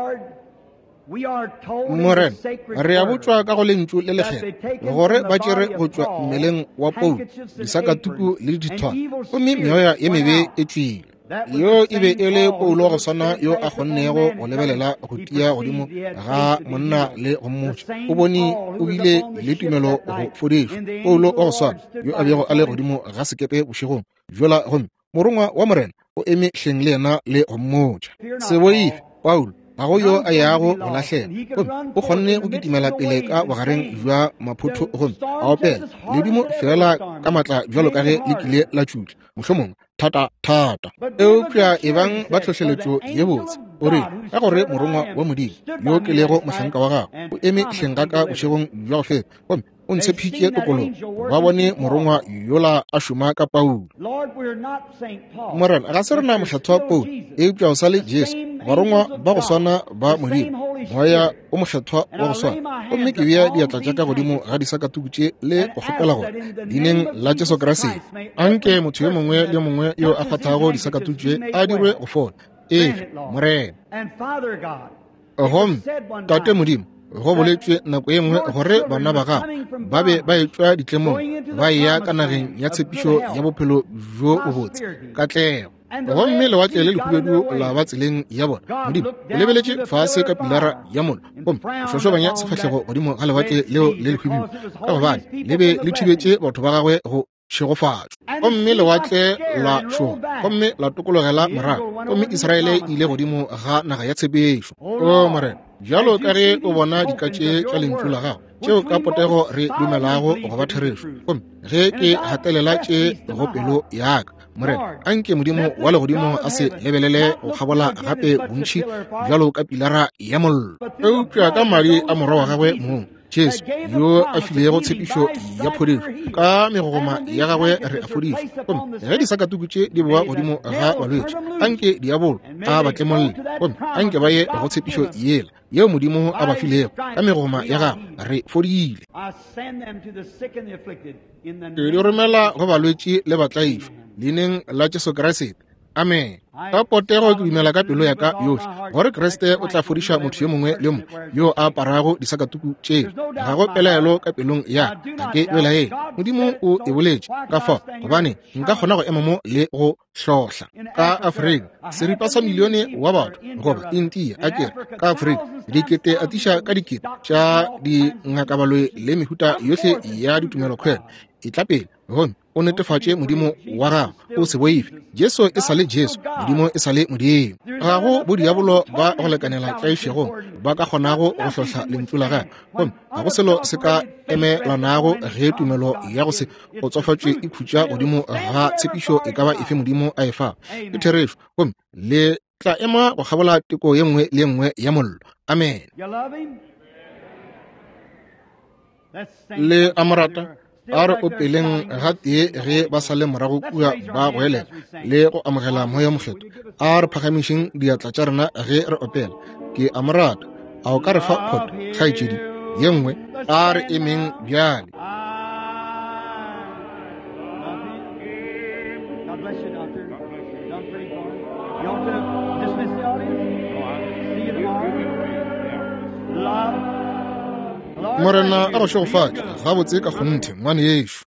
morena re a botswa ka go lentšu le lekgetho gore ba tšere go tšwa mmeleng wa poulu disakatuku le dithwana gomme meoya ye mebe e tswile yo e be e le poulo go swana yo a kgonnego go lebelela go tia godimo ga monna le go mmotša o bone o bile le tumelo go fodišwa poulo wa go swana yo a bego a le godimo ga sekepe bošegong jola gomme morongwa wa morena o eme hleng le yena le go mmotša se boife paulo ga go yo a yago go lahlela gomme o kgonne go kitimela pele ka bogareng jwa maphotho gomme a opela ledimo fela ka matla jwalo ka ge le kile la tšutla mohlomongwe thata eupša e bang ba tlhohleletšo ye botse o re ka gore morongwa wa modimo yo ke lego mohlanka wa gago o eme hleng ka ka bošegong jwa go feta gomme o ntshepitše tokolo ba bone morongwa yola a šoma ka Paulo. Morena ga se rena motlhatho wa Paulo eupša o sa le Jesu barongwa ba go swana ba Modimo moya o motlhathwa wa go swana gomme ke bea diatla tša ka godimo ga disakatuku tše le go kgopela gore dineng la Jesu Kriste anke motho yo mongwe le mongwe yo a kgathago disakatuku tše a dirwe go fola morena gomme tate Modimo go boletšwe nako e nngwe gore bana ba gago ba be ba etšwa ditlemong ba ya ka nageng ya tshepišo ya bophelo jo bo botse katlego gomme lewatle le lekhubedu la ba tseleng ya bona Modimo o lebeletše fase ka pilara ya mola gomme o šošobanya sefahlego godimo ga lewatle leo le lekhubedu ka gobane le be le thibetše batho ba gagwe go tšhegofatšwa gomme lewatle la šoma gomme la tokologela morago gomme Israele ile godimo ga naga ya tshepešo o morena bjalo ka ge o bona dikatše tša lentšu la gago tšeo ka potego re dumelago go ba therešo gomme ge ke gatelela tše go pelo yaka morena anke Modimo wa legodimo a se lebelele go kgabola gape bontšhi bjalo ka pilara ya mollo eupša ka madi a morwa wa gagwe mo Jesu yo a filego tshepišo ya phodišo ka megogoma ya gagwe re a fodišwa gomme ge disakatuku tše di boa godimo ga balwetši anke diabolo a batlemolle gomme anke ba ye go tshepišo yela yeo Modimo a ba filego ka megogoma ya gago re fodile ke di romela go balwetši le batlaišwa leineng la Jesu Kriste amen ka potego ke dumela ka pelo ya ka yohle gore Kriste o tla fodiša motho yo mongwe le mongwe yo a aparago disakatuku tšeo ga go pelaelo ka pelong ya ga ke belaele Modimo o e boletše ka fa gobane nka kgona go ema mo le go hlohla ka Afrika seripa sa milione wa batho goba India a kere ka Afrika dikete a tiša ka dikete tša dingakabalwe le mehuta yohle ya ditumelo kgwena e tla pele gomme o netefatše Modimo wa gago o se boife Jesu e sa le Jesu Modimo e sa le Modimo ga go bodiabolo ba go lekanela tlaišego ba ka kgonago go hlohla lentšu la gage gomme ga go selo se ka emelanago ge tumelo ya go se go tswafatšwe e khutša godimo ga tshepišo e ka ba efe Modimo a e fa e therešo gomme le tla ema go kgabola teko ye nngwe le nngwe ya mollo amen le amorata a re opeleng ga tee ge ba sa le morago kua ba goelela le go amogela moya mokgetho a re phagamišeng diatla tša rena ge re opela ke a morata a o ka re fa kgotho kgaetšedi ye nngwe a re emeng bjale morena a go šogofatša gabotse ka kgonthe ngwane yešo